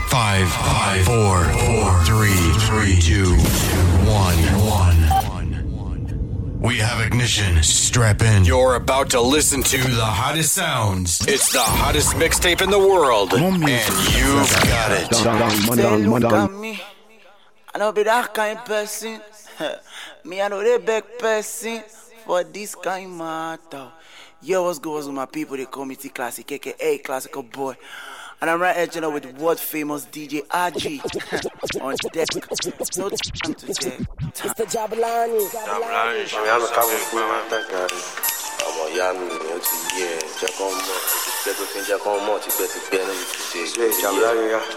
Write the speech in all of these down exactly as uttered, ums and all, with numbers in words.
Five, five, four, four, three, three, two, one, one. We have ignition. Strap in. You're about to listen to the hottest sounds. It's the hottest mixtape in the world, and you've got it. Say look at me. I know be that kind of person. Me I know they big person for this kind of matter. Yo, what's good with my people? They call me T Classic, aka Classical Boy. And I'm right here, you know, with world famous D J R G on deck. No time to take. It's the Jabulani. Jabulani. Je viens de caler pour m'attaquer. Amo yami ni oti ye. Jacomo, tu peux te faire Jacomo, tu peux te faire le succès. Jabulani ya.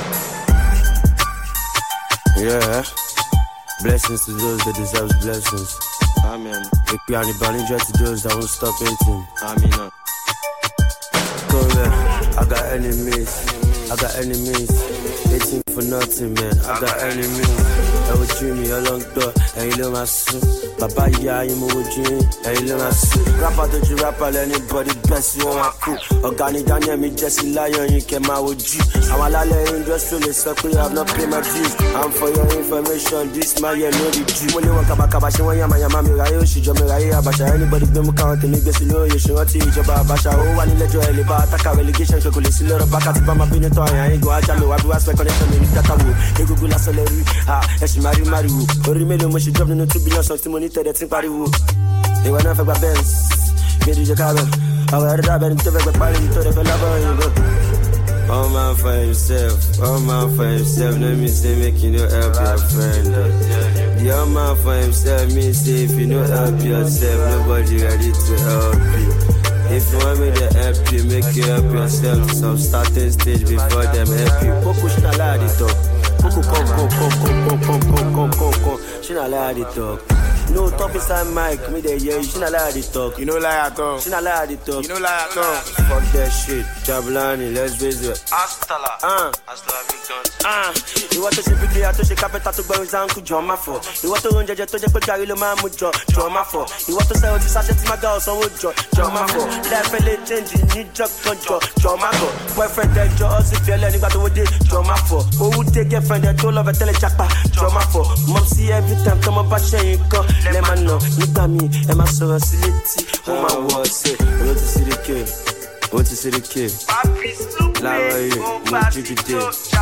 Yeah. Blessings to those that deserve blessings. Amen. Ik ben aan die ballinja to those that won't stop eating. Amen. Go there. I got enemies, I got enemies, hating for nothing, man. I got enemies. I would dream me a long door, and you know my son. Baba, yeah, you move dream, and you know my son. Rapper to you, rapper, anybody best you on my crew. Organic Daniel, me Jesse Lion, you came out with G. I'm a lala industrial, so we have not paid my dues. I'm for your information, this my year, no the G. Only one kabaka, she want yama yama, me rayo, she jam me rayo, basha. Anybody be me count, me guess you know, you should not teach about basha. Oh, one let you elevate, attack a relegation. Je connais si le repas quand tu vas m'abîmer toi et un go à jamais wabi was my connection me with that awo e go go la celery ah e she mari mari wo orime le mo she job no two billion something money te dey pari wo e wa na fe gba Benz me di je ka be awa da be nto fe gba pari to dey fe la ba yin go. All man for himself, all man for himself. Let me say make you no help your friend. The all man for himself, me say if you no help yourself, nobody ready to help you. If you want me to help you, make you help yourself to some starting stage before them help you. Poku she na lie the talk. Poku come come come come come come come come come. She na lie the talk. No talk inside mic, me dey hear you. She na lie the talk. You know lie at all. She na lie the talk. You know lie at all. Fuck that shit, Jabulani, let's visit. Hasta la. Ah, hasta la victory. Ah, ìwọ tó ṣe bíbí àtó ṣe kápẹ́tà tó gbẹ̀rún zánkù jọ má fọ̀. Ìwọ tó rún jẹjẹ tó jẹ́ pé gàrí ló máa mú jọ jọ má fọ̀. Ìwọ tó sẹ́wọ́n ti sáṣẹ́ tí má ga ọ̀sánwó jọ jọ má fọ̀. Lẹ́ẹ̀fẹ́ lè change níjọ́ kan jọ jọ má gọ̀. Boyfriend ẹjọ́ ó sì fi ẹlẹ́ nígbà tó wó dé jọ má fọ̀. Owó dé girlfriend ẹ tó lọ́fẹ̀ẹ́ tẹ́lẹ̀ jápa jọ má fọ̀. Mọ̀ sí every time tọmọ bá ṣẹ́yìn kan lẹ́ máa nà nígbà míì ẹ máa sọ̀rọ̀ sí létí. Ó máa wọ̀ ọ̀sẹ̀ ló ti sí ké. Ó ti sí ké. Láàárọ̀ yìí, mo jí dìde.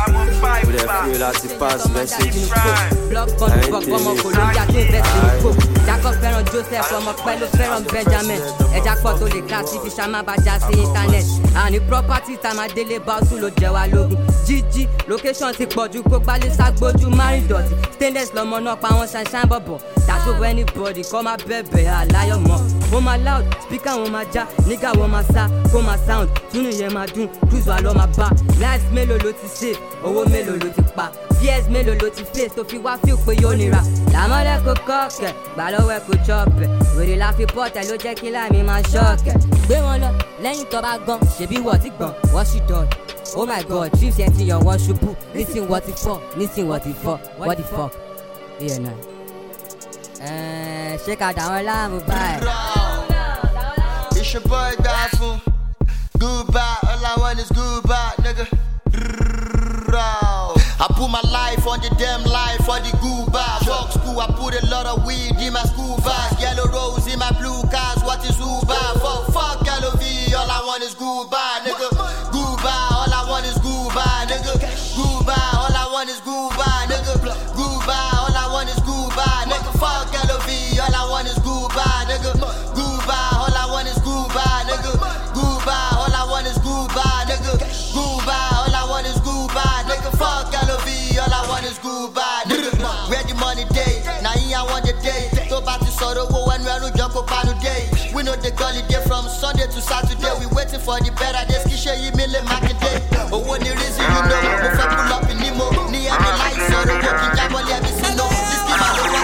Mo dẹ̀ fi láti pass message. Block bond fuck ọmọ kò ló jà tó bẹ́ẹ̀ sí kò. Jacob fẹ́ràn Joseph ọmọ pẹ́ ló fẹ́ràn Benjamin. Ẹja pọ̀ tó lè kíláàsì fi ṣá má bá já sí internet. Àní property tá máa délé báṣu ló jẹ wá lógún. Jíjí location ti pọ̀ ju kó gbálé ságbójú márùn dọ̀tí. Stainless lọmọ náà pa wọn ṣàṣàn bọ̀bọ̀. That's over anybody kọ́ máa bẹ̀bẹ̀ àláyọ̀ mọ́. Wọ́n máa loud, speaker wọn máa já, nígà wọn máa sá, kó máa sound, túnú yẹn máa dún, cruise wà lọ́ máa bá. Life mélòó ló ti ṣe, owó mélòó ló ti pa. Fears mélòó ló ti face tó fi wá feel pé yóò nira. Làmọ́lẹ̀ kò kọ́ọ̀kẹ̀, gbà lọ́wọ́ ẹ̀ kò chọ́ọ̀pẹ̀. Wèrè la fi pọ́ọ̀tẹ̀ ló jẹ́ kí láì mi máa ṣọ́ọ̀kẹ̀. Gbé wọn lọ, lẹ́yìn tó bá gan, ṣèbí wọ́n ti gbọ̀n, wọ́n sì dọ̀n. Oh my God, dreams yẹn ti yàn wọ́n ṣubú. Nísìn wọ́n ti fọ́, nísìn wọ́n ti fọ́, what the fuck? Yeah, nah. Ṣé ká dà wọ́n láàmú báyìí? It's your boy Dafu. Goodbye, all I want is goodbye, nigga. I put my life on the damn life for the goodbye. Fuck school, I put a lot of weed in my school bag. Yellow rose in my blue cars, what is Uber? Fuck, fuck L O V, all I want is goodbye, nigga. Goodbye, all I want is goodbye, nigga. Goodbye, all I want is goodbye, nigga. Goodbye, all I want is goodbye, nigga. Fuck L O V, all I want is goodbye, nigga. Goodbye, all I want is goodbye, nigga. Goodbye, all I want is goodbye, nigga. Goodbye, all I want is goodbye, nigga. Fuck L O V, all I want is goodbye, nigga. Where the money day? Now here I want the day. Go back to sorrow, when we are no jump up on the day. We know the gully day from Sunday to Saturday. We waiting for the better days. Kisha you million market day. Oh, what the reason you know? We fuck pull up in Nemo. Near the lights, so the walking jab on every single. This give out the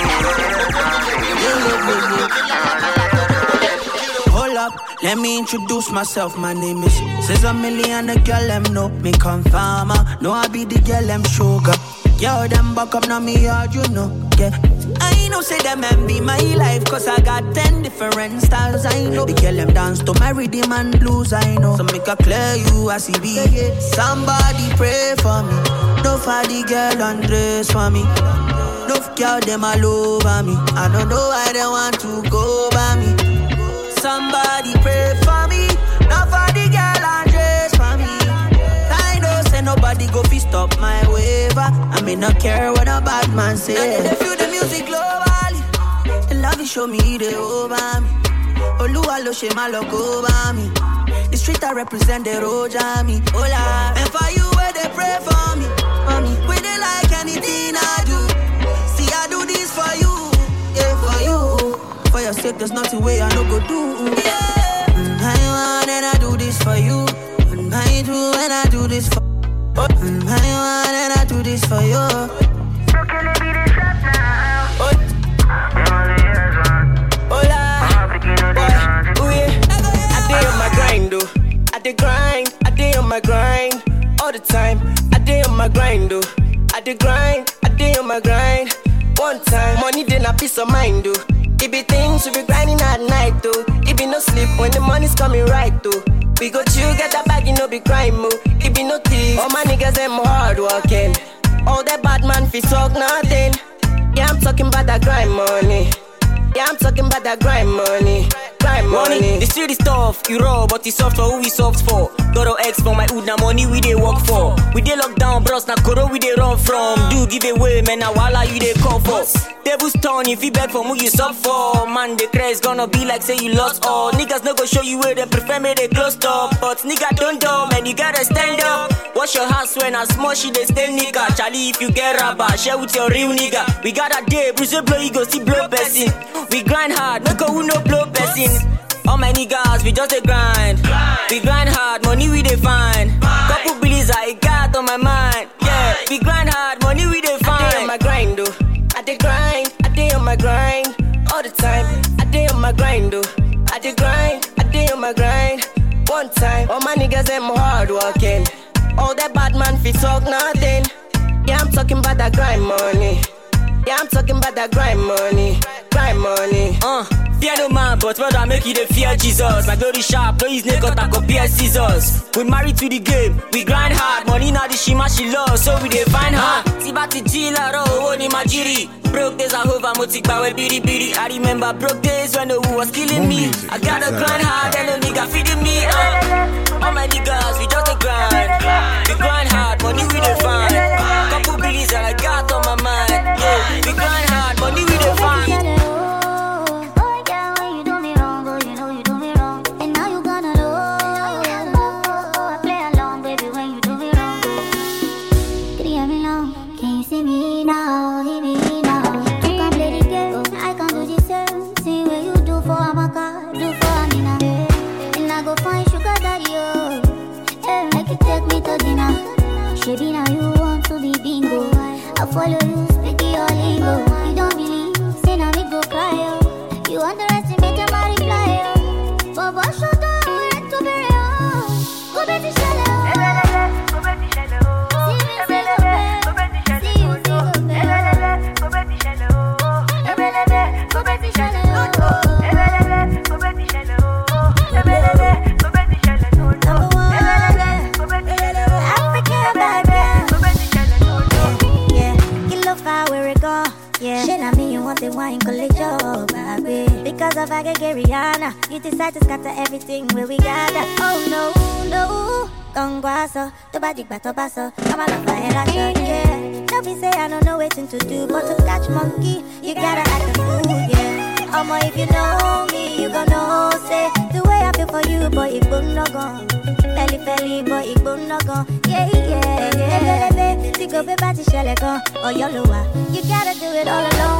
Hold up, let me introduce myself. My name is Cesar Million, the girl them know me come farmer. No, I be the girl them sugar. Girl, them back up now me hard, you know. Yeah. I know say them envy my life, cause I got ten different styles, I know. The girl them dance to my rhythm and blues, I know. So make a clear you as C B. Somebody pray for me. No for the girl undress for me. No girl them all over me. I don't know why they want to go by me. Somebody pray for me. No for the girl undress for me. I know say nobody go fi stop my waiver. I may not care what a bad man say. And they feel the music globally. The love you show me they over me. Oluwa lo she ma look over me. The street I represent the road jam Hola. And for you where they pray for me. For me, where they like anything I do. See I do this for you. Yeah, for you. For your sake there's nothing way I no go do. Yeah. Mm, I want and I do this for you. Mm, I do and I do this for oh. Mm, I want and I do this for you. So can it be the shot now? Oh. Hola. Oh yeah. I dey on my grind though. I dey grind. I dey on my grind all the time. I dey on my grind though. I dey grind. I dey on my grind. One time, money then a peace of mind though. It be things we be grinding at night though. It be no sleep when the money's coming right though. We go chill, get that bag, you know be crime move. It be no thief. All my niggas them hard working. All that bad man fi talk nothing. Yeah, I'm talking about that grind money. Yeah, I'm talking about that grind money. Grind money. money. The street is tough, you raw, but it's soft for who we soft for. Got our X for my hood, now money we dey work for. We dey lock down, bros, now Koro we dey run from. Do give away, man, now wala you dey call for. Devil's turn, if you beg for who you sub for. Man, the craze gonna be like say you lost all. Niggas no go show you where they prefer me, they close up. But nigga don't do, man, you gotta stand up. Wash your hands when I smash she they stay nigga. Charlie, if you get rubber, share with your real nigga. We got a day, bruise blow, you go see blow person. We grind hard, no go who no blow person. All my niggas, we just a grind. We grind hard, money we dey find. Couple billies I got on my mind. Yeah, we grind hard, money we dey find. I dey on my grind though. I dey grind, I dey on my grind all the time. I dey on my grind though. I dey grind, I dey on my grind. One time, all my niggas them hard working. All that bad man fi talk nothing. Yeah, I'm talking about that grind money. Yeah, I'm talking about that grind money. Grind money. Uh. Fear no man, but brother make you the fear Jesus. My glory sharp, no his neck cut a compare scissors. We married to the game, we grind hard. Money now the shima she loves, so we dey find her. Tibati jila ro, oni majiri. Broke days are over, motikba we biri biri. I remember broke days when the who was killing me. I gotta grind hard, and no nigga feeding me. Uh. All my niggas, we just a grind. We grind hard, money we dey find. Couple billies and I got on my mind. Yeah, we grind hard, money we dey find. Baby, now you want to be bingo. I follow you, speak your lingo. You don't believe, say now me go cry, oh. You underestimate your my reply, oh. Baba, shut up, we're to be real. Go back to shallow. Go back to shallow. See me, see go back. Go back to shallow. See you, see go back. Go back to shallow. Go back to shallow. Go back to shallow. Go back to shallow. Yeah, shit, I mean you want the wine, collect your baby. Because of I get Rihanna, you decide to scatter everything where we gather. Oh no, no, Gongwaso, the body bato baso, I'm a love fire, yeah. Don't be say I don't know waiting to do, but to catch monkey, you gotta act a fool, yeah. Omo, if you know me, you gon' know, say, the way I feel for you, boy, it won't no gone. Belly, belly, boy, it won't no gone. Yeah, yeah, yeah. To go be back to Sheleko or Yoloa, you gotta do it all alone.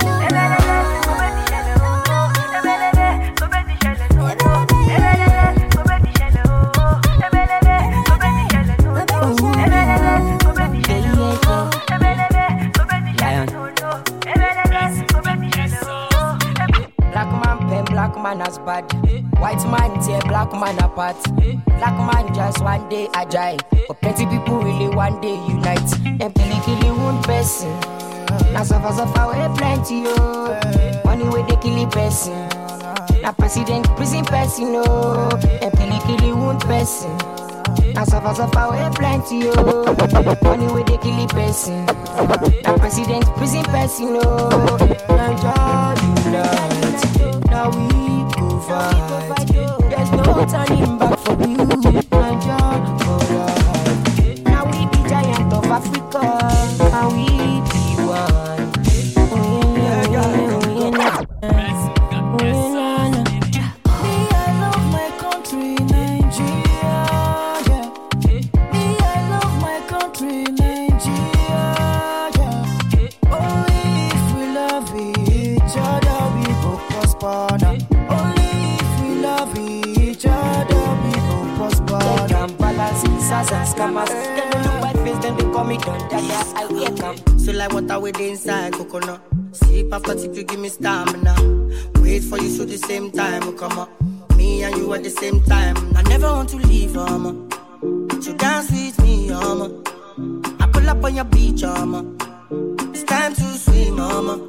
Black man pen, black man as bad. White man tear, black man a apart. Black man just one day agile, but plenty people really one day unite. And Billy Killy one person. Now suffer suffer way plenty oh. Money where they kill a person. Now president prison person oh. And Billy Killy one person. Now suffer suffer way plenty oh. Money where they kill a person. Now president prison person oh. Now unite. Now we go fight. There's no turning back for you. Now alright. Now we the giant of Africa. Now we be one. Oh yeah, yeah, yeah, yeah. Oh yeah, yeah. Me, I love my country, Nigeria. Yeah. Me, I love my country, Nigeria. Yeah. Only if we love each other, we go prosper. Now. Only if we love each other, we go prosper. They can balance scissors and scammers. They don't look my face, then they call me Don Dada. I hear come. So like water with the inside coconut. Sleep after tip, you give me stamina. Wait for you so the same time will come up. Me and you at the same time. I never want to leave, um. So dance with me, um. I pull up on your beach, um. It's time to swim, um.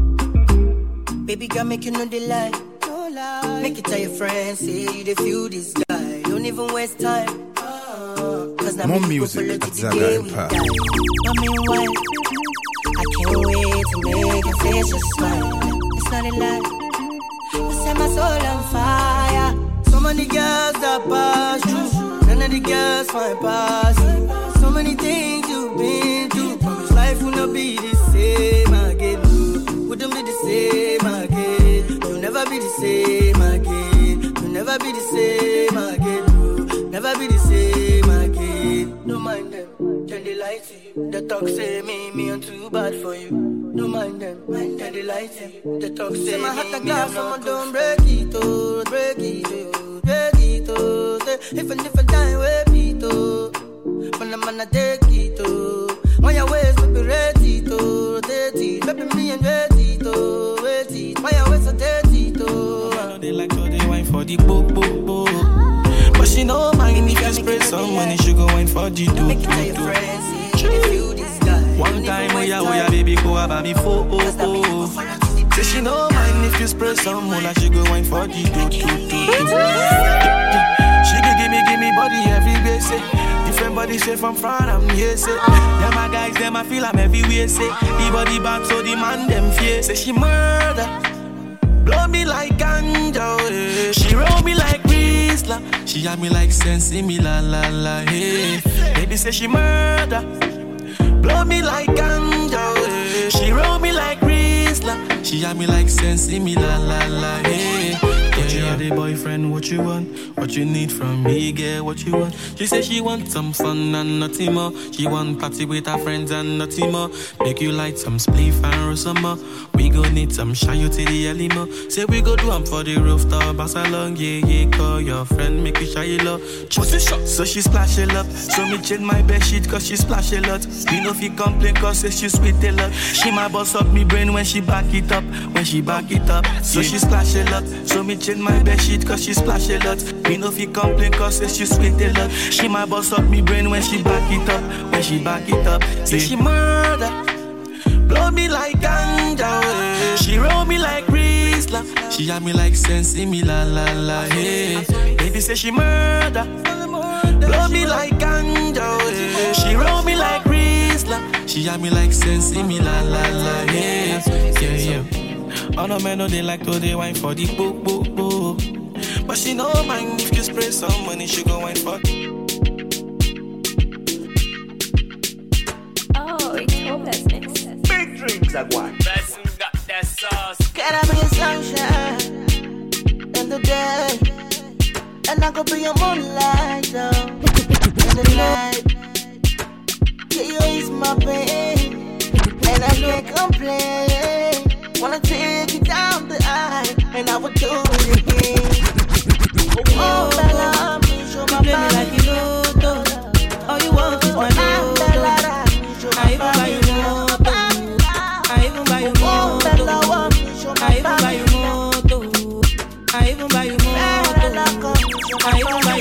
Baby girl, make you know the lie. No lie. Make it tell your friends, say you dey feel this guy. Don't even waste time. Uh, Cause now more music at Zaga Empire. I mean, why? I can't wait to make your face just smile. It's not a lie. You set my soul on fire. So many girls that pass through. None of the girls find past you. So many things you've been through. Promise life will not be the same again. Wouldn't be the same again. You'll never be the same again. You'll never be the same again. Never be the same again. Don't mind them. Then they lie to you. The talk say me, me I'm too bad for you. Don't mind them. Then they lie to you. The talk say, say my heart a glass, someone don't break it, oh, break it, oh, break it, oh. Say if a different time, wait it, oh. When I'm gonna take it, oh. When your ways baby ready to rotate it, baby me and ready to wait it. When your ways so dirty to. I know they like how they wine for the bo bo bo. But she know mind if you spray some money, she go wine for the do do do. One time we are we are baby go about me for oh oh. Say she know mind if you spray some money, she go wine for the do do do do. She go give me give me body every day say. Different body say from front I'm here say. Yeah my guys them I feel I'm everywhere say. The body back so the man them fear. Say she murder. Blow me like ganja, eh. She roll me like Rizla. She had me like Sensi, me la la la, hey. Baby say she murder. Blow me like ganja, eh. She roll me like Rizla. She had me like Sensi, me la la la, hey. But you are the boyfriend, what you want? What you need from me, girl, what you want? She say she want some fun and nothing more. She want party with her friends and nothing more. Make you light some spliff and roll some more. We gon' need some shine you to the early more. Say we go do 'em for the rooftop, pass along, yeah, yeah. Call your friend, make you shy you love. So she splash a lot. So me change my bed sheet cause she splash a lot. We know if you complain cause say she sweet a lot. She my boss up me brain when she back it up. When she back it up. So she splash a lot. So me change my bed sheet cause she splash a lot. Me know if you complain cause say she sweet a lot. She my boss up me brain when she back it up. When she back it up. Say she murder. Blow me like ganja, eh. She roll me like Rizla. She had me like Sensi, me la la la, hey. Baby say she murder. Blow me like ganja, eh. She roll me like Rizla. She had me like Sensi, me la la la, hey. Yeah, yeah. All the men know they like to they wine for the boo boo boo. But she no mind if you spray some money, she go wine for. Oh, it's Opus Mix. Big drinks that one. Person got that sauce. Can I be your sunshine in the day? And I could be your moonlight, oh, in the night. Yeah, you ease my pain, and I can't complain. Wanna take you down the aisle, and I would do it again. Oh, Bella, please show my body like you know. All you want is my love. I even buy you moto. I even buy you moto. I even buy you moto. I even buy you moto. I even buy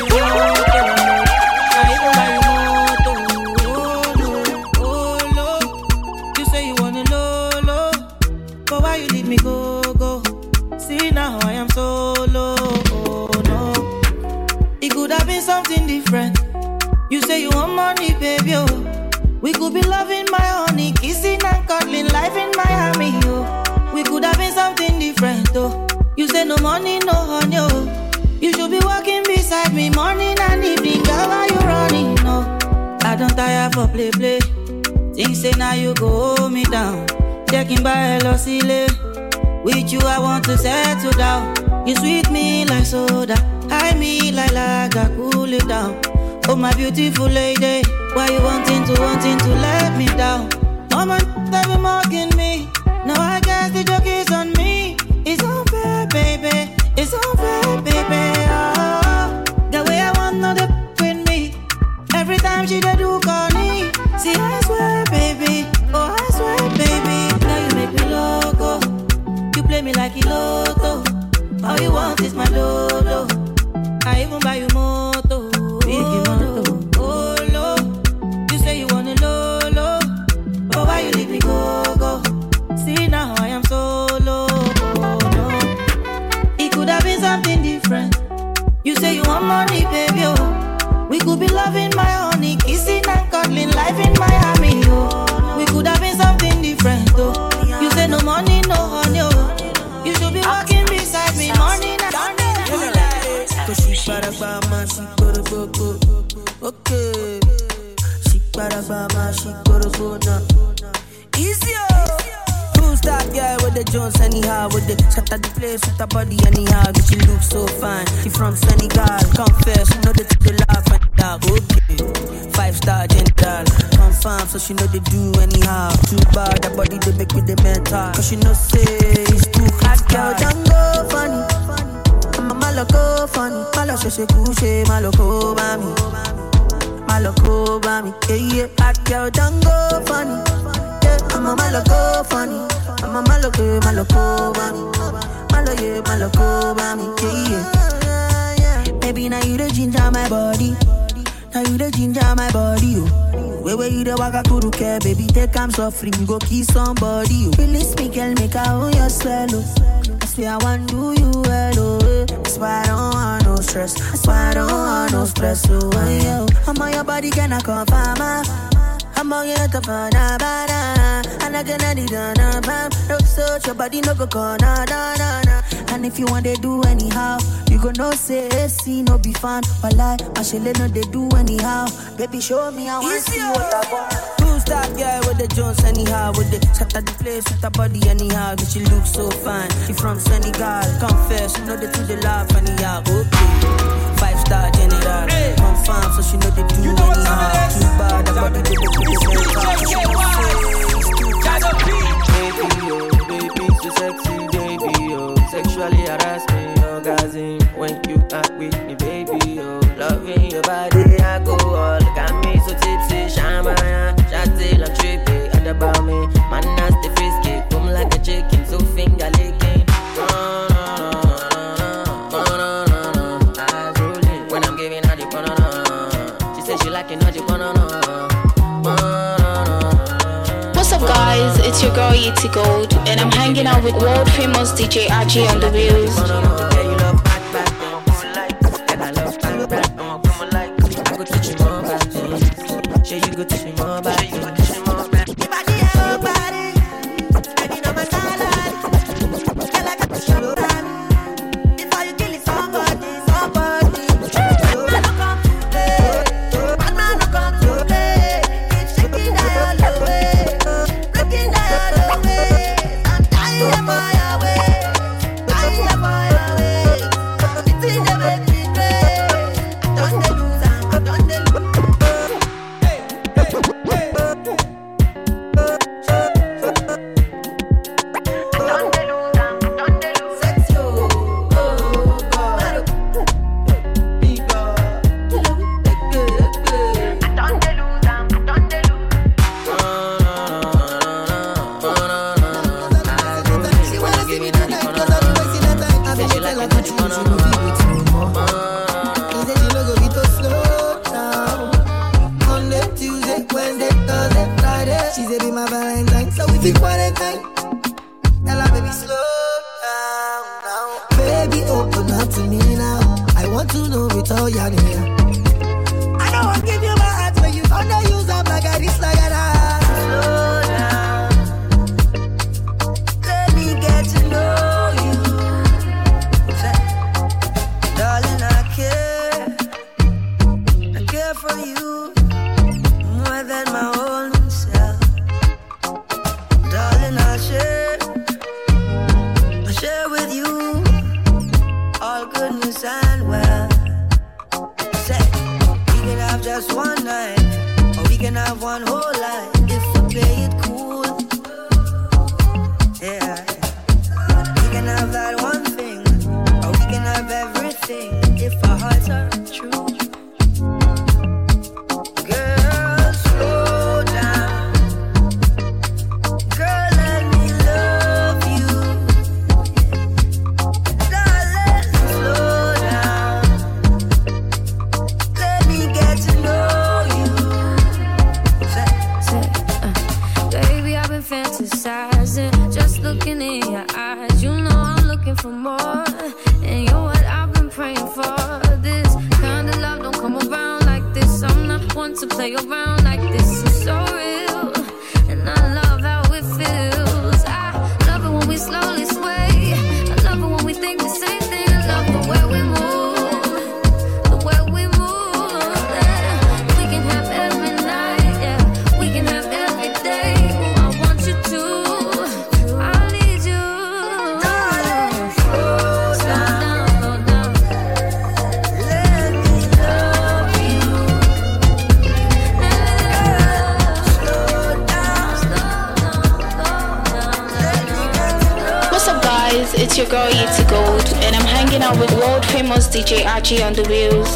say you want money, baby, oh. We could be loving my honey, kissing and cuddling, life in Miami, oh. We could have been something different, oh. You say no money, no honey, oh. You should be walking beside me morning and evening, girl, why you running, no? I don't tire for play, play. Things say now you go hold me down. Checking by L O C L. With you I want to settle down. You sweet me like soda, high me like lager, cool it down. Oh my beautiful lady, why you wanting to, wanting to let me down? Mama, they be mocking me. Now I guess the joke is on me. It's unfair, baby. It's unfair, baby. Oh, the way I want no the with me. Every time she dey do call me. See, I swear, baby. Oh, I swear, baby. Now you make me loco. You play me like a lotto. All you want is my dodo. I even buy you moto. Biggie moto. Oh, low. You say you want a low, low. But why you leave me go, go? See, now I am solo. Oh, no. It could have been something different. You say you want money, baby, oh. We could be loving my honey, kissing and cuddling, life in Miami, oh. We could have been something different, oh. You say no money, no honey, oh. You should be walking beside me morning and morning. Cause she para bama, she go to go go. Okay. She para bama, she go to go now. Easy, oh. Who's that girl with the Jones anyhow? With the shut at the place with her body anyhow. But she look so fine. She from Senegal. Confess, you know that you laugh and dog. Okay. Five star general. Confirm, so she know they do anyhow. Too bad, that body they make me the mental. Cause she know say it's too hot. Girl, don't go funny. I'm a maloko funny. Maloko she couche, maloko mami. Maloko mami. Yeah, yeah. Hot girl, don't go funny. I'm a maloko funny. I'm a maloko, maloko mami. Malo yeah, maloko mami. Yeah, yeah. Baby, now you the ginger my body. Now you the ginger my body, oh. Way way you the waka kuru care, baby. Take I'm suffering, you go kiss somebody, oh. Release me, girl, make I own your swallow. I swear I want do you well, oh. That's why I don't want no stress. That's why I don't want no stress, oh. Yeah. I'm on your body, can I confirm, ah? I'm on your top of the banana. And I can add it on a bam. Look so, your body no go corner, na na na. And if you want to do anyhow, you go no say, see, no be fun. But like, I should let no they do anyhow. Baby, show me how I see what I want. Who's that girl with the Jones anyhow? With the shut at the place with her body anyhow. But she look so fine. She from Senegal. Confess, you know they do the laugh anyhow. Okay. Five star general. Hey. Confirm, so she know they do you know anyhow. Too bad, the body they do the baby, oh, baby, so sexy, baby, oh. Sexually harass me, orgasm when you act with me, baby, oh. Loving your body, I go all. Got me so tipsy, shamaya, chatty, I'm trippy, and about me. Man, nasty frisky, come like a chicken, so finger licking. Oh, no, no, no, no, no, no, no. Eyes rolling when I'm giving her the banana. She said she like it, not the banana. What's up, guys? It's your girl Yeti Gold, and I'm hanging out with world famous D J R J on the wheels. to me now. I want to know it all, yeah, yeah. I know I'll give you my for you more than my own self. Darling, I'll share, I'll share with you all goodness and well. Say, we can have just one night, or we can have one whole life if we play it cool. Yeah, we can have that one thing, or we can have everything if our hearts are true. Girl, slow down. Girl, let me love you. Darling, slow down. Let me get to know you. Say, say, uh, baby, I've been fantasizing, just looking in your eyes. You know I'm looking for more, and you're what I've been praying for. This kind of love don't come around like this. I'm not one to play around like this. It's so real, and I love how it feels. I love it when we slowly sway. I love it when we think the same thing. I love the way we move, the way we move. Yeah. We can have every night, yeah. We can have every day. Ooh, I want you to, I need you. Darling, slow down, slow down. Let me love you. Slow down, slow down, slow down. Let me get to know. What's up, guys? It's your girl Yeti Gold, and I'm hanging out with world famous D J R G on the wheels.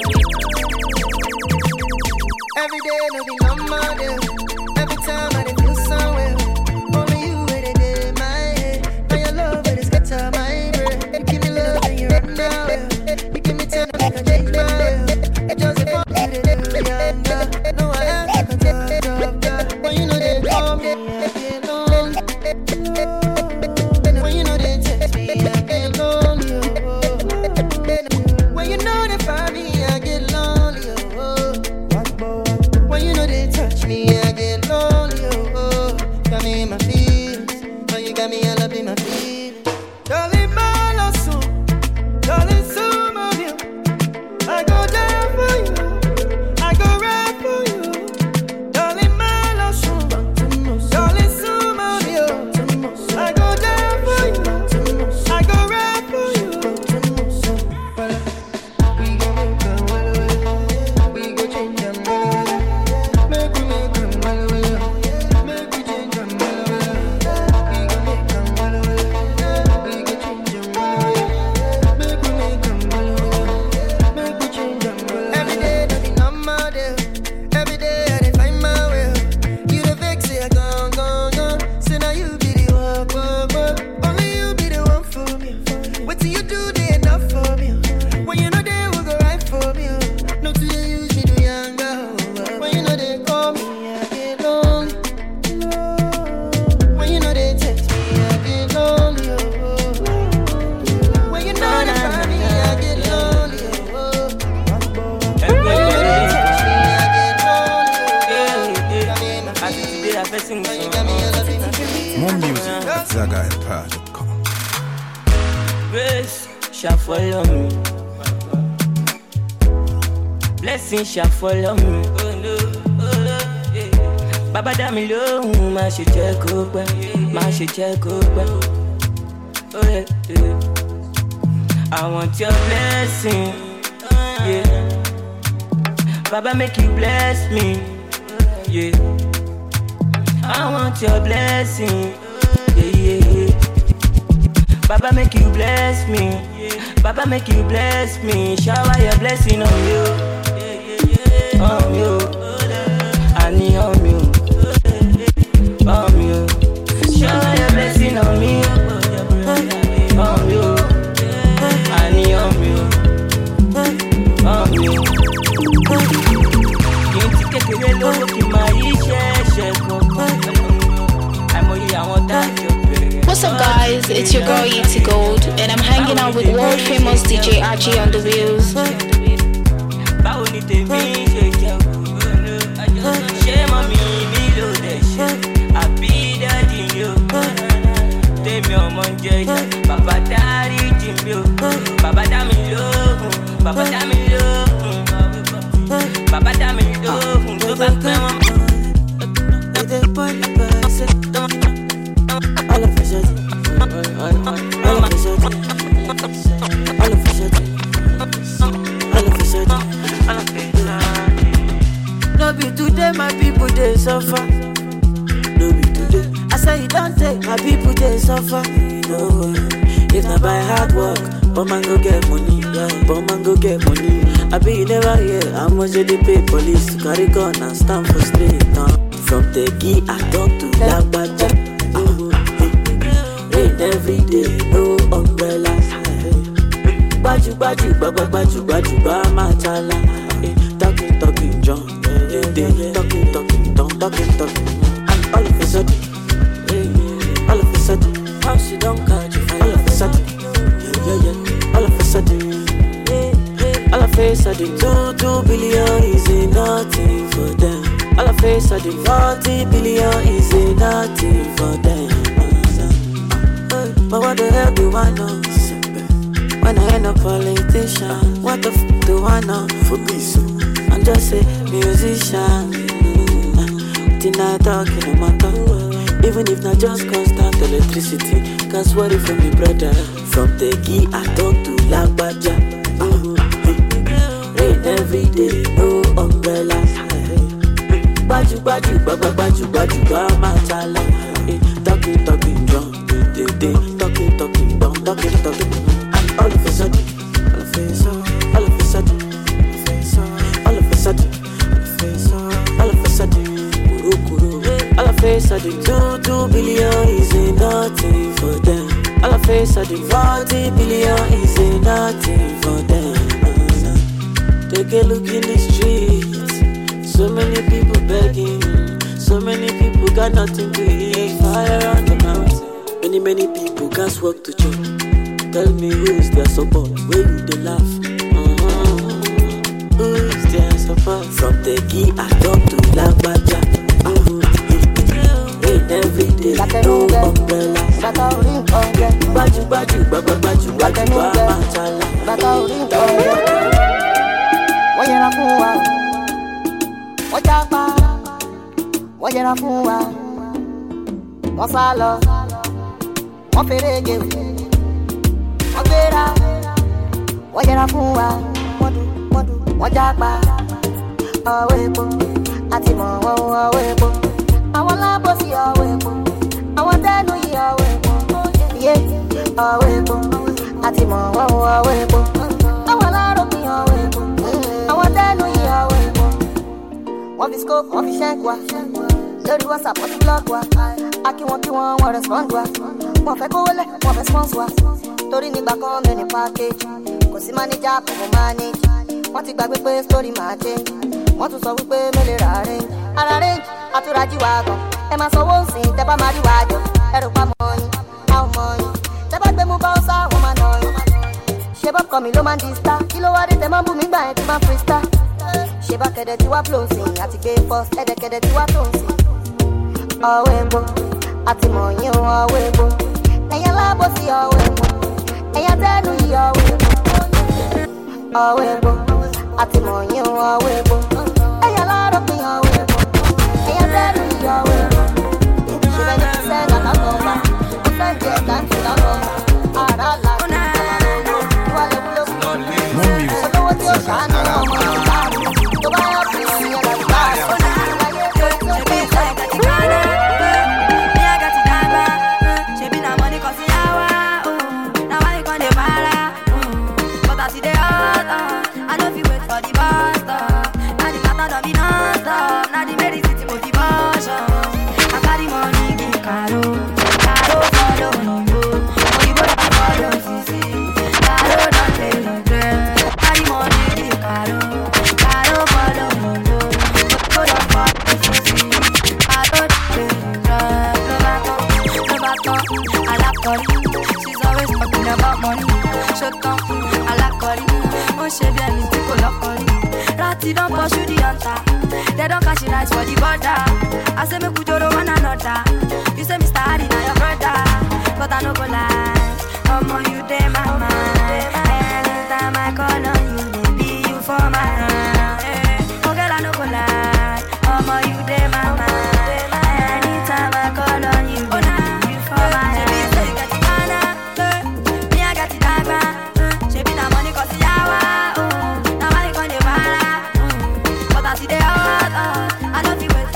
Every day, maybe not my day. Every time I feel somewhere. Only you with it in my head. Now your love, it is get to my brain. You give me love and you run down. You give me time to make a change my way. I just want you to do younger. No, I have to touch of God. But you know they call me, I get lonely. When you know they text me, I get lonely. When you know they find me, I get lonely. When you know they touch me, I get lonely. Oh, got me in my feelings. Oh, you got me all up in my feelings. Darling, my love song. Darling, some of you. I go down for you. I go right for you. Darling, my love song. Darling, some of you. I go down for you. I go right for you. We go make a well, well. We go change them well, well. Make we make them well, well. Make we change them well, well. We go make them well, well. We go change them well, well. Make we make them well, well. Make we change them well, well. Every day, nothing on my day. Every day, I dey find my way. You the vex, say I gone, gone, gone. Say now you be the one, one, one. Only you be the one for me. What do you do? They enough for me. When you know they will go right for me. No to they use me to younger. When you know they call me, I get lonely. When you know they text me, I get lonely. When you know they find me, I get lonely. When you know they text me, I get lonely. Got me in my feelings. When you got me all up in my feelings. More music at zaga empire dot com. Grace shall follow me. Blessing shall follow me. Oh no, oh no, yeah. Baba dá mi lóhùn, má ṣe jẹ́ kó pẹ́, má ṣe jẹ́ kó pẹ́. Oh yeah, yeah. I want your blessing, yeah. Baba make you bless me, yeah. I want your blessing, yeah, yeah, yeah. Baba make you bless me, Baba make you bless me. Shower your blessing on you, on you, I need on you, on you. Shower your blessing on me, on you, I need on you, on you. Yẹn ti kékeré lówó kí n máa yí ṣẹ́ṣẹ́ kọ̀ọ̀kan. Àìmọye àwọn dájọ́. What's up, guys? It's your girl Yeti Gold, and I'm hanging out with world famous D J R G on the wheels. Báwo ni tèmi ṣe jẹ́ o? Ṣé mọ́mí mi ló dẹ̀ ṣe? Àbí dáàdì mi o? Tèmi ọmọ ń jẹ yá. Bàbá dáríjì mi o. Bàbá dá mi lóhùn. Bàbá dá mi lóhùn. Bàbá dá All of a sudden, all of a sudden, all of a sudden, all of a sudden, all of a sudden. No be today, my people they suffer. No be today. I say you don't take my people they suffer. No, if not by hard work, but man go get money. Yeah, but man go get money. I be you never hear how much they pay police to carry gun and stand for street. Uh. From the key I talk to Lagbaja. Rain every day, no umbrella. Baju baju baju baju baju bamachala. Talking talking John, talking talking talking talking talking. And all of a sudden, all of a sudden, how she don't catch you? All of a sudden, yeah yeah. All of a sudden, all of a sudden, two two billion is nothing for them. All of a sudden, forty billion is nothing for them. But what the hell do I know? When I ain't a politician, what the f do I know? For this, I'm just a musician. Till I talk in a matter. Even if not just constant electricity. Cause what if me brother? From the key I talk to Lagbaja. Rain every day, no umbrella. Baju baju baju baju baju bamachala. Talking talking drum, talking talking drum, talking talking. And all of a sudden, all of a sudden, all of a sudden, all of a sudden, all of a sudden, all of a sudden, two two billion is nothing for them. All of a sudden, forty billion is nothing for them. Take a look in the streets. So many people begging, so many people got nothing to eat. Fire on the mountain, many many people can't walk to church. Tell me who is their support, where do they laugh? Uh-huh. Who is their support? From the key I talk to Lagbaja. Uh-huh. Rain every day, no umbrella. Baju baju baju baju baju bamachala. Wọ́n jápa, wọ́n yẹra fún wa, wọ́n sá lọ, wọ́n fèrè gé o, wọ́n gbéra, wọ́n yẹra fún wa, wọ́n dùn, wọ́n dùn, wọ́n jápa, ọwọ́ epo, àti mọ̀ wọ́n ọwọ́ epo, àwọn lábòsí ọwọ́ epo, àwọn tẹ́nu yìí ọwọ́ epo, yé ọwọ́ epo, àti mọ̀ wọ́n ọwọ́ epo, àwọn aláròpin ọwọ́ epo, àwọn tẹ́nu yìí ọwọ́ epo. Wọ́n fi scope, wọ́n fi shank wa. Lórí WhatsApp, wọ́n ti block wa. Akí wọn kí wọ́n wọ́n respond wa. Wọ́n fẹ́ kówó lẹ̀, wọ́n fẹ́ sponsor wa. Torí nígbà kan mi ní package. Kò sí manager, kò mọ manage. Wọ́n ti gbàgbé pé story máa change. Wọ́n tún sọ wípé mélòó ra range. Ara range, àtúrájí wa gan. Ẹ máa sanwó nsìn, tẹ́ bá máa rí wa jọ. Ẹ rò pa mọ́ yín, a ò mọ̀ yín. Tẹ́ bá gbé mú bá ọ̀sá, wọ́n máa nà yín. Ṣé bọ́ kọ́ mi ló máa ń di star? Kí ló wá dé tẹ́ máa ń bù mí gbà yẹn tí máa ń free star? Ṣé bá kẹ̀dẹ̀ tí wá flow sìn àti gbé first ẹ̀dẹ̀kẹ̀dẹ̀ tí wá tó ń sìn. Ọwọ́ epo àti mọ̀yìn ọwọ́ epo ẹ̀yàn lábọ̀ sí ọwọ́ epo ẹ̀yàn tẹ́nu yìí ọwọ́ epo. Ọwọ́ epo àti mọ̀yìn ọwọ́ epo ẹ̀yàn lárọ̀ pín ọwọ́ epo ẹ̀yàn tẹ́nu yìí ọwọ́ epo. Ṣé bẹ́ẹ̀ ni kí sẹ́ẹ̀ nàkà kọ̀ ọ̀la ó fẹ́ jẹ́ dáńtì lọ́wọ́ ara làkì ìwà lẹ́kúlẹ́kù olówó tí ó ṣàánú ọmọ ìgbà. Don't pursue the hunter. They don't cash it nice for the border. I say me put your one another. You say Mister Hardy now your brother, but I no go lie. Come on, you day my mind. Anytime I call on you, baby, you for my hand. Oh girl, I no go lie.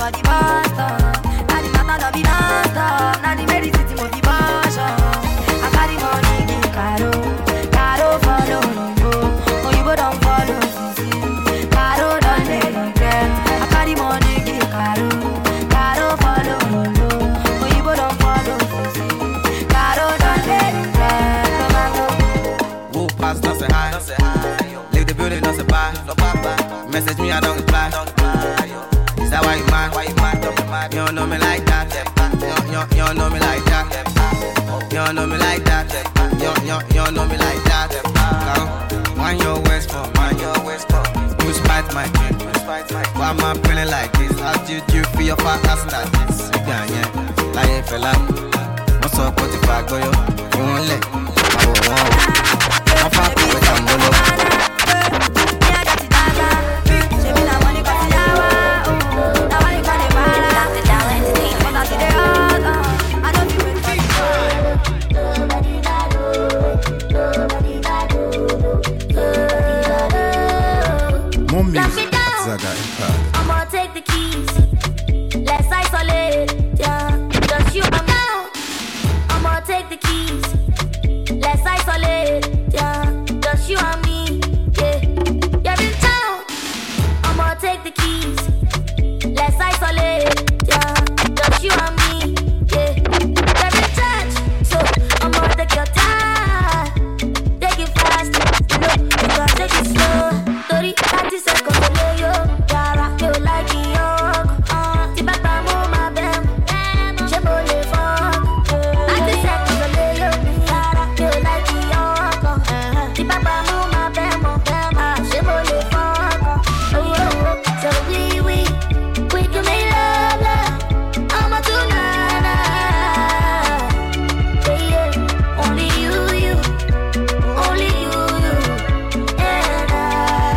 for the bus stop. Now the matter don't be non-stop. Now the medicine will be passion. I carry money, give Caro. Caro follow Oyinbo. Oyinbo don't follow Sisi. Caro don't let regret. I carry money, give Caro. Caro follow Oyinbo. Oyinbo don't follow Sisi. Caro don't let regret. Whoa, pass, not say hi. Leave the building, not say bye. Message me, I don't reply. Is that why you mad? Why you mad? You don't know me like that. You, you, you don't know me like that. You don't know me like that. You, you, you don't know me like that. Now, mind your waist for, mind your waist for. Who spite my dream? Why am I feeling like this? How did you feel your fat ass like this? Yeah, yeah. Like a fella. What's up, what if I go yo? You won't let. Oh, oh. I'm fucking with Tambolo. More music at Zaga Empire. I'ma take the keys. Let's isolate. Yeah, just you and now. I'ma take the keys. Let's isolate. Yeah, just you and me. Yeah, you're in town. I'ma take the keys. Let's isolate. Yeah, just you and me. Yeah, you're in touch. So I'ma take your time. Take it fast. You know, you gotta take it slow. thirty, thirty seconds to lay yo. Yara, you like it, yo. Uh, Tibaba, move my bam. Jebole, fuck. thirty seconds to lay yo. Yara, you like it, yo. Tibaba, move my bam. Jebole, fuck. Oh, so we, we, we can make love, love. I'm a tonight. Yeah, yeah. Only you, you. Only you, you. And I.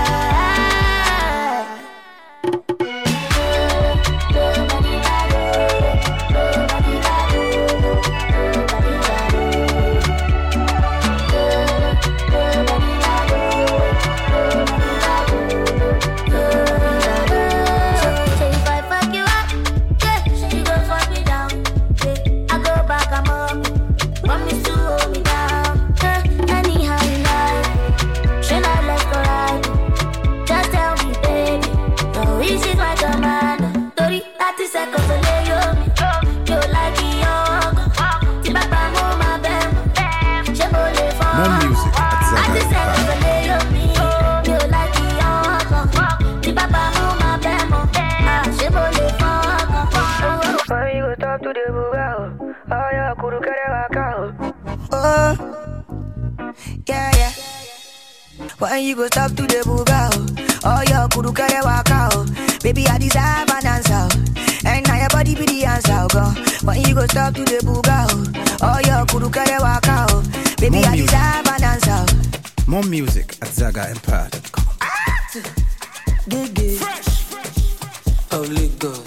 So if I fuck you up, yeah, you gon' fuck me down. Yeah, I go back, I'm up. Promise to hold me down. Yeah, anyhow you like. Should I let's go right? Just tell me, baby. No, this is my command. thirty, thirty seconds to lay you. You like it, yo. Tibaba, move my bam. Jebole, fuck. More music at Zaga thirty seconds to Empire. lay you. You like it, yo. Tibaba, move my bam. Jebole, fuck. When you go talk to the bugao, oh yeah, kuru kere wakao. Oh, yeah, yeah. When you go stop to the bugao, oh yeah, kuru kere wakao. Baby, I deserve an answer, and now your body be the answer, girl. When you go stop to the bugao, oh yeah, kuru kere wakao. Baby, More I music. deserve an answer. More music at Zaga Empire dot com. Dig it. Holy God.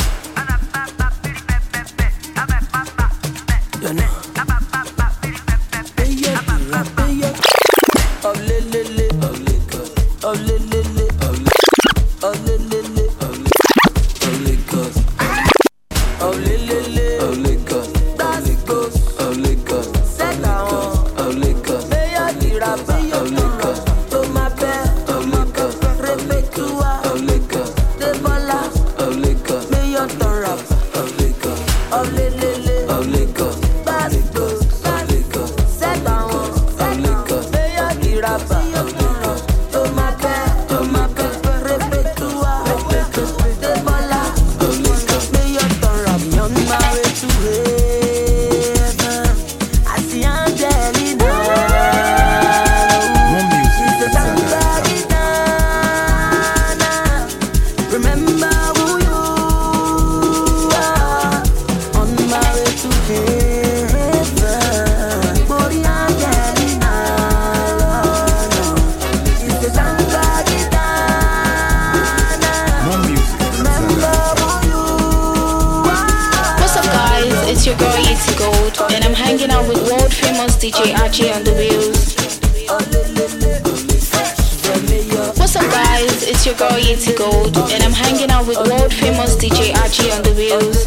You know. Hey, yeah, rap, hey, yeah. Oh, le, le, le. Holy God. Oh, le, le, le. Oh, le, le, le. Holy God. Oh, le, le, le. Holy God. Holy God. Holy God. Set down. Holy God. Hey, yeah, the rap, hey, yeah. Holy God. To my bed. Holy God. Rebecca. Holy God. The bola. Holy God. May your turn rap. Holy God. Oh, le, le, le. Holy God. Bass go. Holy God. Set down. Holy God. May your the rap, hey, yeah. To my bed. To my bed. Rebecca. The bola. May your turn rap. On my way to heaven. I see Angelina. More music at Zaga Empire. Remember who you are. On my way to heaven. Body Angelina. It's the Zangadina. More music at Zaga Empire. What's up, guys? It's your girl Yeti Gold, and I'm hanging out with world famous D J R J on the wheels. What's up, guys? It's it's your girl Yeti Gold, and I'm hanging out with world famous D J R G on the wheels.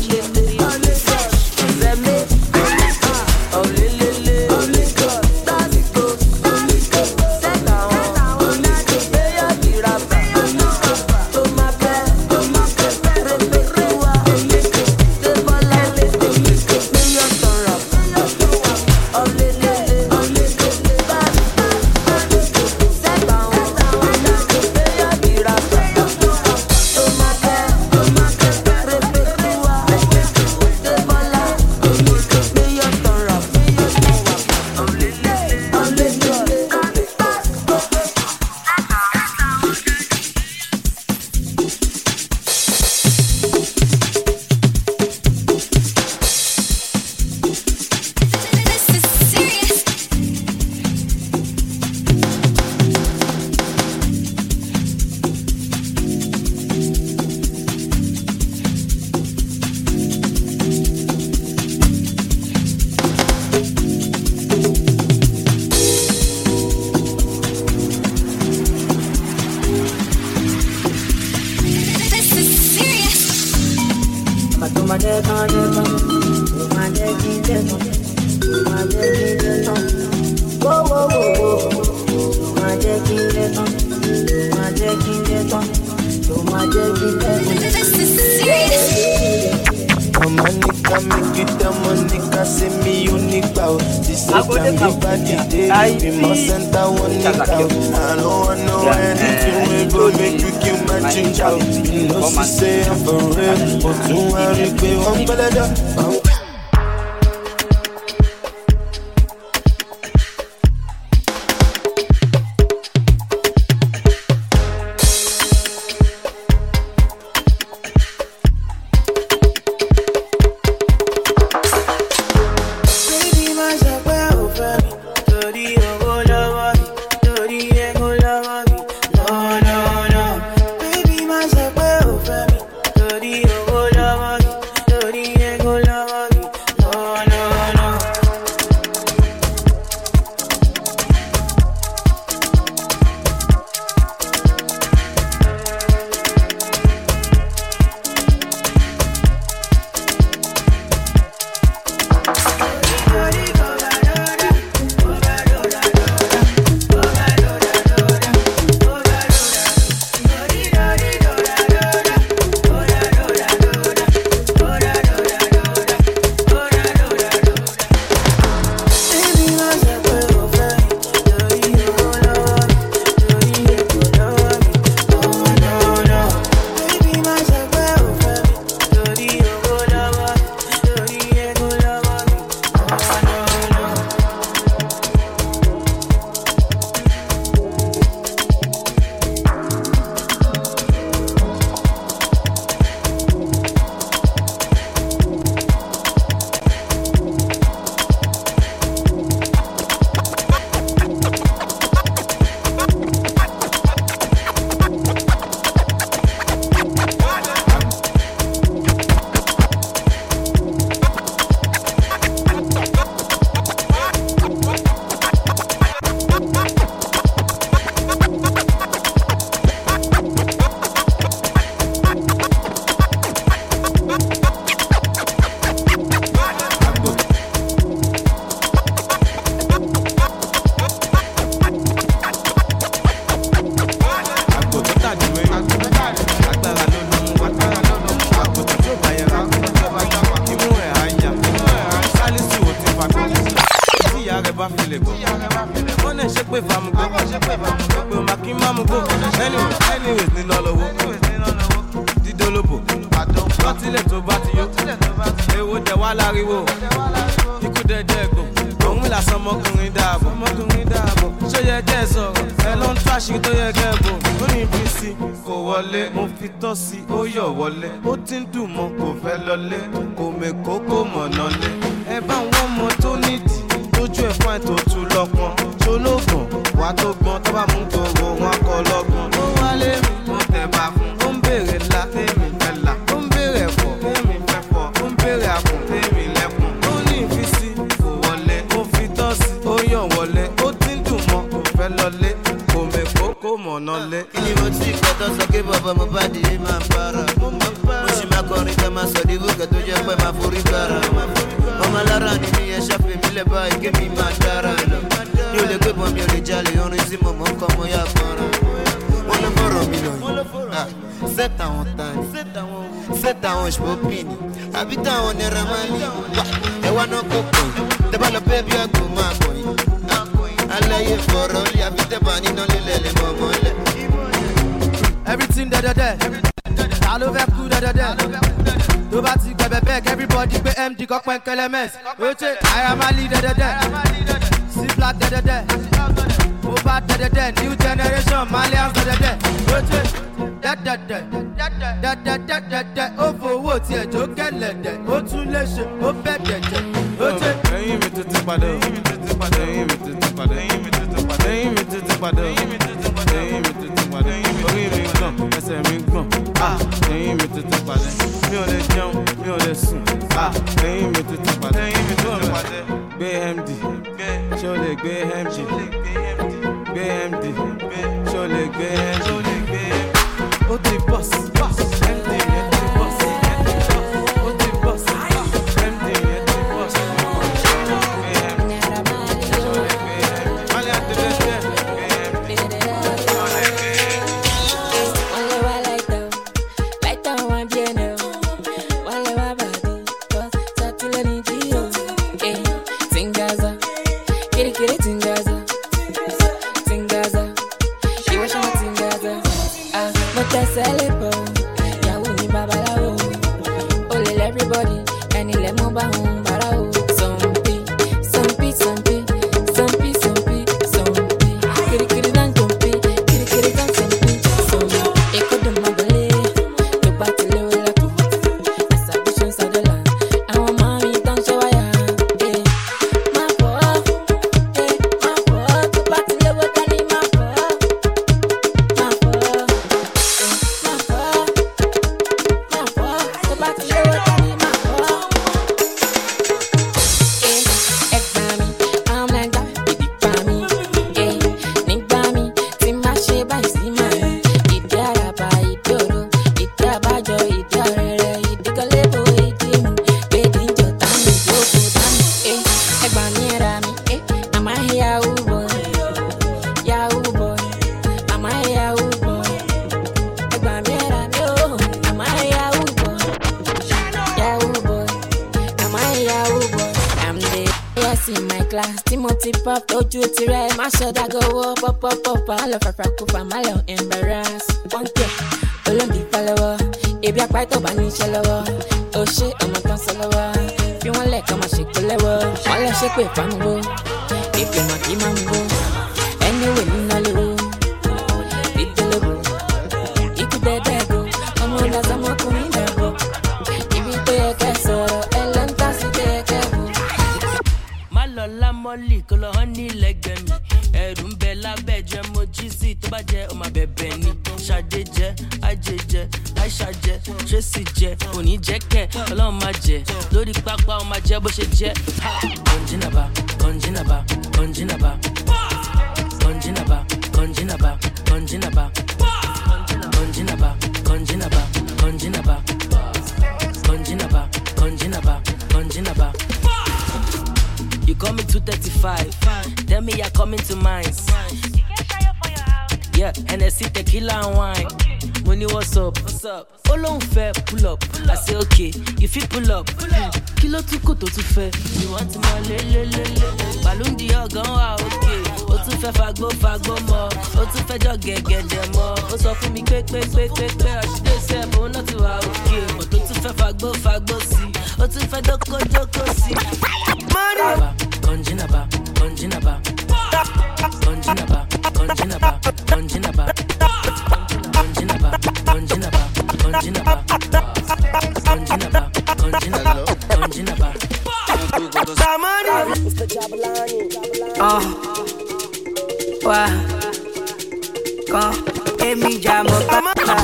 Kí ni mo ti kọ́ tó sọ máa sọ ní bùkẹ́ tó jẹ́ pé máa forí gbára. Ọmọ alára ni mi ẹ ṣàfihàn mi lẹ̀ báyìí kí mi máa dára lọ. Mi ò lè gbé bọ́ mi ò lè jalè orin tí mo mọ̀ ń kọ́ mo yá gbọ́nra. Wọ́n ló fọ̀rọ̀ mi lọ yìí. Set àwọn tani, set àwọn ṣòpìnì, àbí táwọn nira máa ní. Ẹ wá náà kó pọ̀ yìí, tẹ́ bá lọ bẹ́ẹ̀ bí àgbò máa pọ̀ yìí. Aláyé fọ̀rọ̀ lé àbí tẹ́ bá níná lílẹ̀ lè mọ̀ mọ́lẹ̀. Everything da da da, ta ló fẹ́ kú da da da. Tó bá ti gbẹ̀bẹ̀ bẹ́ẹ̀ everybody gbé M D kọ́ pẹ́ńkẹ́lẹ́ mẹ́s. Oche ayamali da da da, C black da da da, Oba da da da, new generation Malians da da da. Oche da da da, da da da da da, ó fowó tiẹ̀ jó kẹ́lẹ̀dẹ̀, ó tún lè ṣe, ó bẹ̀ dẹ̀jẹ̀. Oche. Ẹyin mi tuntun padà, ẹyin mi tuntun padà, ẹyin mi tuntun padà, ẹyin mi tuntun padà, ẹyin mi tuntun padà, ẹyin mi tuntun padà, ẹyin mi tuntun padà, orí mi gbọ̀n, ẹsẹ̀ mi gbọ̀n, ah, ẹyin mi tuntun padà, mi ò lè jẹun, mi ò lè sùn, ah, ẹyin mi tuntun padà, ẹyin mi tuntun padà, gbé M D, ṣé o lè gbé M D, gbé M D, ṣé o lè gbé M D, ó ti bọ́s, M D yẹn ti bọ́s, ó ti bọ́s, M D yẹn ti bọ́s. Oh, wah, kau emi jamu papa.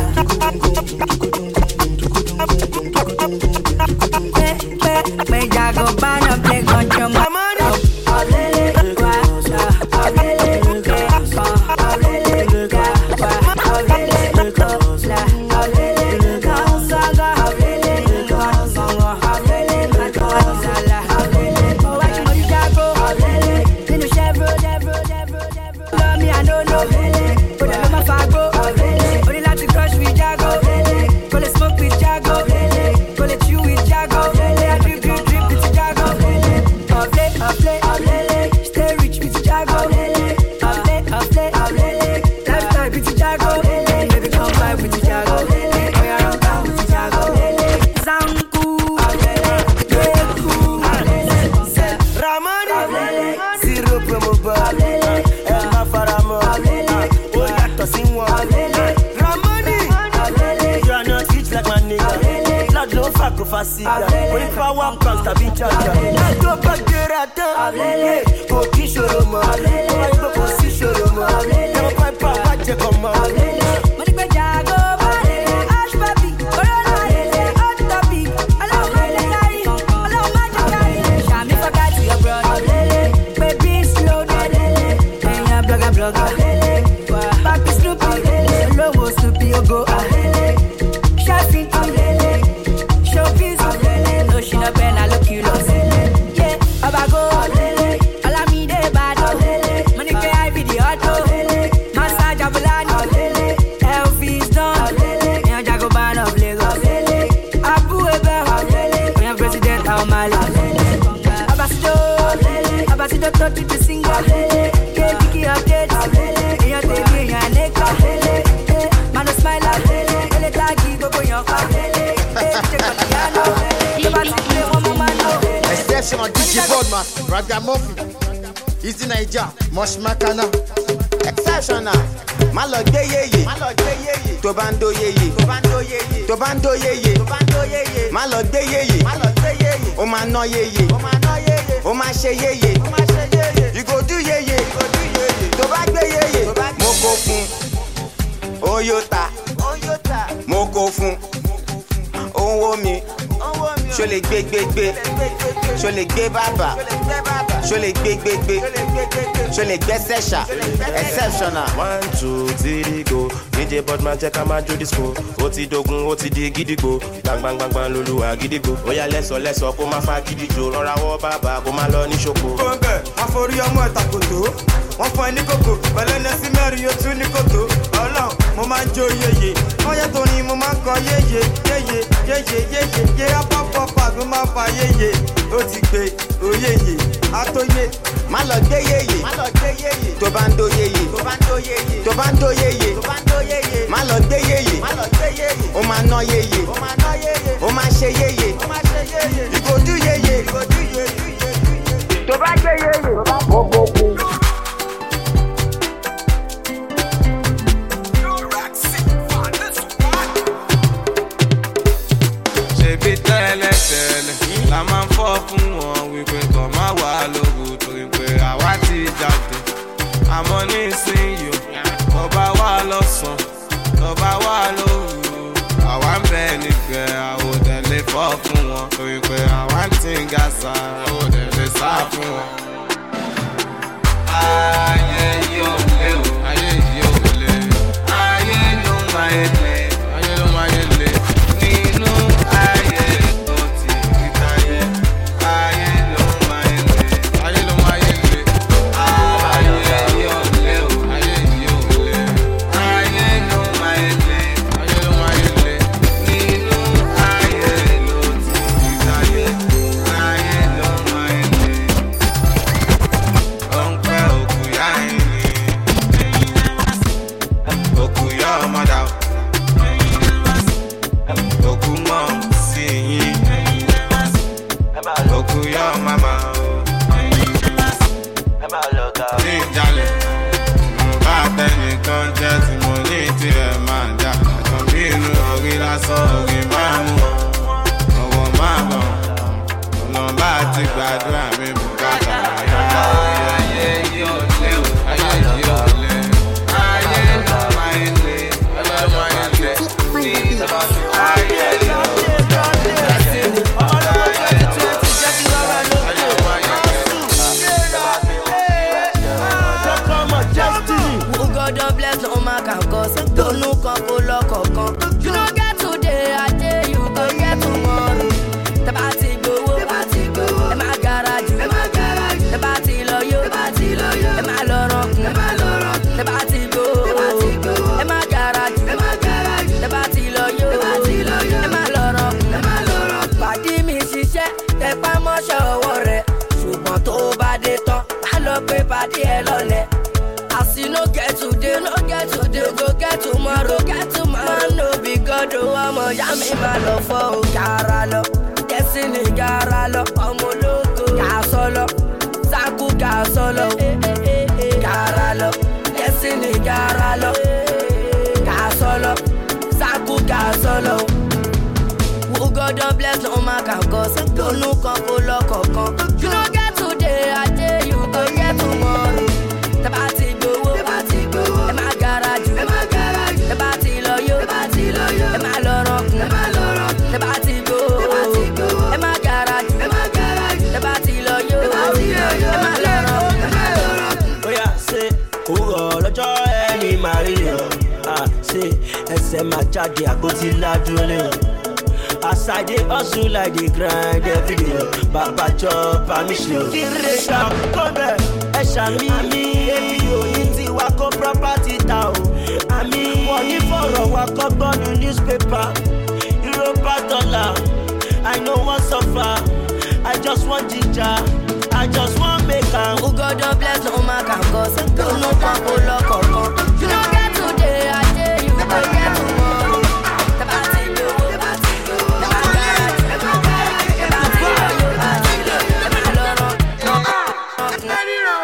Me jago bana play concho mama. Alele kwa, alele kwa, alele kwa, alele kwa, alele kwa, saga alele kwa. God ló fà kó fa síga. Orí power bank tàbí charger. Ẹjọ́ bá gbéra tán. Kò kí ṣòro mọ́. Ó máa ń gbé kò sí ṣòro mọ́. Ẹ̀rọ pàápàá wá jẹ kàn mọ́. Mo ní pé jago bá ash papi. Corona ilé hot topic. Ọlọ́run máa jẹ kárí. Ọlọ́run máa jẹ kárí. Ṣàmì fọ́gá ti your brother. Baby slow down. Ẹ̀yin blogger blogger. Papi Snoopy. Olówó Snoopy ogo. Ṣáfin tún. Showbiz. No she no bend, I look you lost. Yeah, Abago. Olamide Bado. Money pay I be the auto. Massage Abulani. Elvis Don. Young Jagoban of Lagos. Abu Ebe. Young President Aomale. Abasido. Abasido touch with the singer. Yeah, Kiki updates. Young Teddy, young Neka. Mano smile. Ele tagi gogo young car. Exceptional D J Bodman, Ragamuffin, Easy Naija, Mosh Makana. Exceptional, Malo de yeye, Malo de yeye, Tobando yeye, Tobando yeye, Tobando yeye, Tobando yeye, Malo de yeye, Malo de yeye, Omano yeye, Omano yeye, Omashe yeye, Omashe yeye, you go do yeye, you go do yeye, Tobagbe yeye, Moko fun, Oyota, Oyota, Moko fun. Owo mi, ṣo lè gbé gbé gbé, ṣo lè gbé bàbà, ṣo lè gbé gbé gbé, ṣo lè gbé sẹ́ṣà, exceptional. One two three go, D J Bodman jẹ́ ká máa jó disco, ó ti dogun ó ti di gídígbò, gbangbangbangban lolúwa gídígbò, ó yá lẹ́sọ̀ lẹ́sọ̀ kó má fa gídíjò, rọra wọ́ bàbá kó má lọ ní ṣoko. Gbọ̀ngàn àforí ọmọ ìtàkùtò, wọ́n fún ẹ ní kòkò, pẹ̀lú ẹni sí mẹ́rin yóò tún ní kòtò, ọlọ́run mo máa ń jó yeye, wọ́n yẹ torí mo máa ń kọ yeye, yeye, yeye, yeye, yeye, apápápá ló máa fa yeye, ó ti gbé oyeye, atóye. Má lọ gbé yeye, má lọ gbé yeye, tó bá ń do yeye, tó bá ń do yeye, tó bá ń do yeye, tó bá ń do yeye, má lọ gbé yeye, má lọ gbé yeye, ó máa ná yeye, ó máa ná yeye, ó máa ṣe yeye, ó máa ṣe yeye, ìgòdú yeye, ìgòdú yeye, tó bá gbé yeye, tó bá gbogbo kú. Ṣebí tẹ́lẹ̀ tẹ́lẹ̀ la máa ń fọ́ fún wọn wípé kàn má wà lóru torí pé àwa ti jáde. Àmọ́ nísìnyí tó bá wà lọ́sàn tó bá wà lóru àwa ń bẹ nígbẹ́ àwọn òdẹ̀lé fọ́ fún wọn torí pé àwa ń tí ń ga sa àwọn òdẹ̀lé sá fún wọn. Ayé yóò lé o, ayé yóò lé, ayé ló máa ń lé, ayé ló máa ń lé nínú ayé tó ti rí táyé, ayé ló máa ń lé, ayé ló máa ń lé, ayé yóò lé o, ayé yóò lé, ayé ló máa ń lé, ayé ló máa ń lé nínú ayé ló ti rí táyé, ayé ló máa ń lé. Ó ń pẹ́ òkú yá ẹ̀yìn, òkú yá ọmọdé o. Oku mom see Oku yo mama Ní ìjálẹ̀ Bá tẹ́nìkan jẹ́ tí mo ní tirẹ̀ máa jà Ẹ̀kan bí inú orí lásán orí máa mú Ọwọ́ máa bọ̀ Ọ̀nà bá ti gbàdúrà mi bùkátà ayé yóò lé o, ayé yóò lé, ayé ló máa ń lé, ayé ló máa ń lé ní ìtọ́jú. God bless no man can cause. Don't look up for luck or come. You don't get today, I tell you, go get tomorrow. The party go, the party go. The my garage, the my garage. The party love you, the party love you. The my love, the my love. The party go, the party go. The my garage, the my garage. The party love you, the party love you. The my love, the my love. Party mi ṣiṣẹ́, tẹ pa mọ́ṣẹ́ ọwọ́ rẹ̀. Ṣùgbọ́n tó bá dé tán, má lọ pé party ẹ lọ́lẹ̀. As you no get today, no get today, go get tomorrow, get tomorrow. Man no be God, oh I'm a yummy man of oh Garalo, Destiny Garalo, I'm a loco, Gasolo, Zaku Gasolo, Garalo, Destiny Garalo, Gasolo, Zaku Gasolo. Who go God don't bless no man can cause. Don't no come for luck or come. You don't get today, I tell you, go get tomorrow. The party go, the party go. In my garage, in my garage. The party loyo, the party loyo. In my lorok, in my lorok. The party go, the party go. In my garage, in my garage. The party loyo, the party loyo. In my lorok, in my lorok. Oh yeah, say, oh the joy any Mario. Ah, say, ese ma charge I go till la dole. As I dey hustle like the grind every day. Baba chop permission. Kireka, come back. Esha mi mi, ebi o iti wako property ta o. Ami money for wako gbonu newspaper. Europa dollar, I know one suffer. I just want ginger, I just want make am. Who God don't bless no man can cause. Don't no come for luck or come. You don't get today, I tell you, don't get tomorrow. The party go, the party go. The garage, the garage. The party go, the party go. The lorok, no, no, no.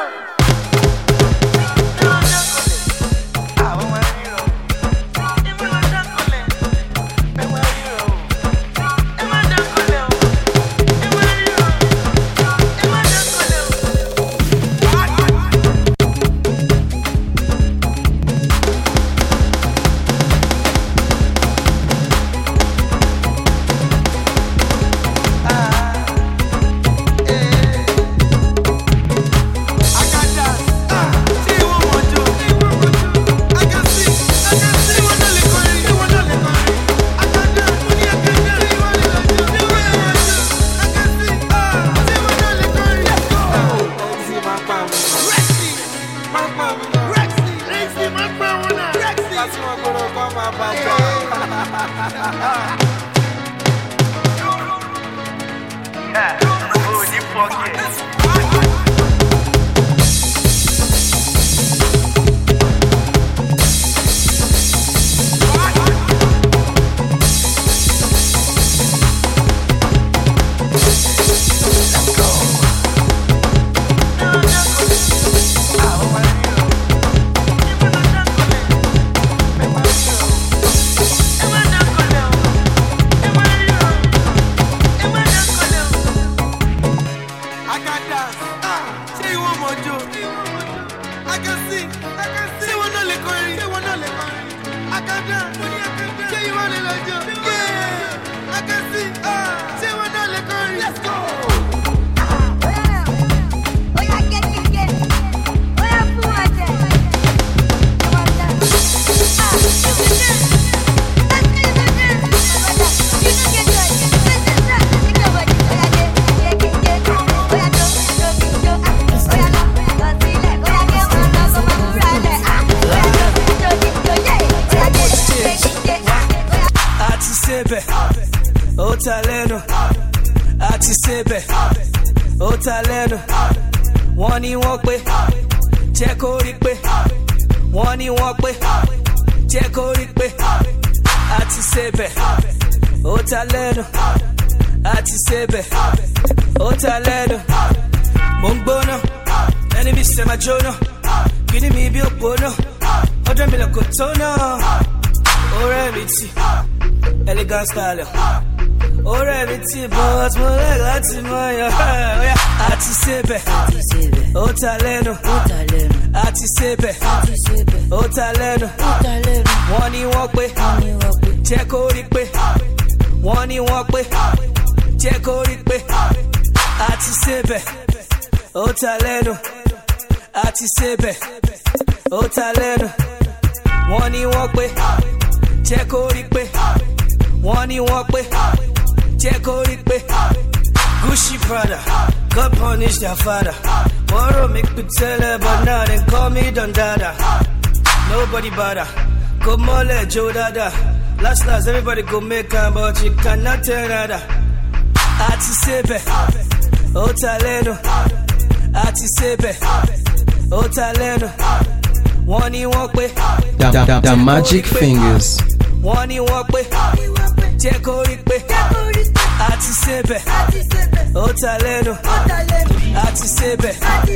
Elegant style, oh reality, but more like Latin Maya. Ati sebe, oh taleno, ati sebe, oh taleno. One ni walk way, check out it way. One ni walk way, check out it way. Ati sebe, oh taleno, ati sebe, oh taleno. One ni walk way, check out it way. One ni walk way, check out it way. Gucci Prada, God punish their father. Tomorrow make me tell her, but now they call me Don Dada. Nobody bother, come on let Joe Dada. Last last everybody go make am, but you cannot tell nada. Ati sebe, oh taleno. Ati sebe, oh taleno. One ni walk way, the, the, the magic fingers. One ni walk way, check out it way. Ati sebe, oh taleno. Ati sebe,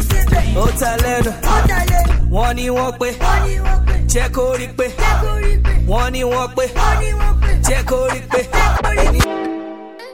oh taleno. One ni walk way, check out it way. One ni walk way, check out it way.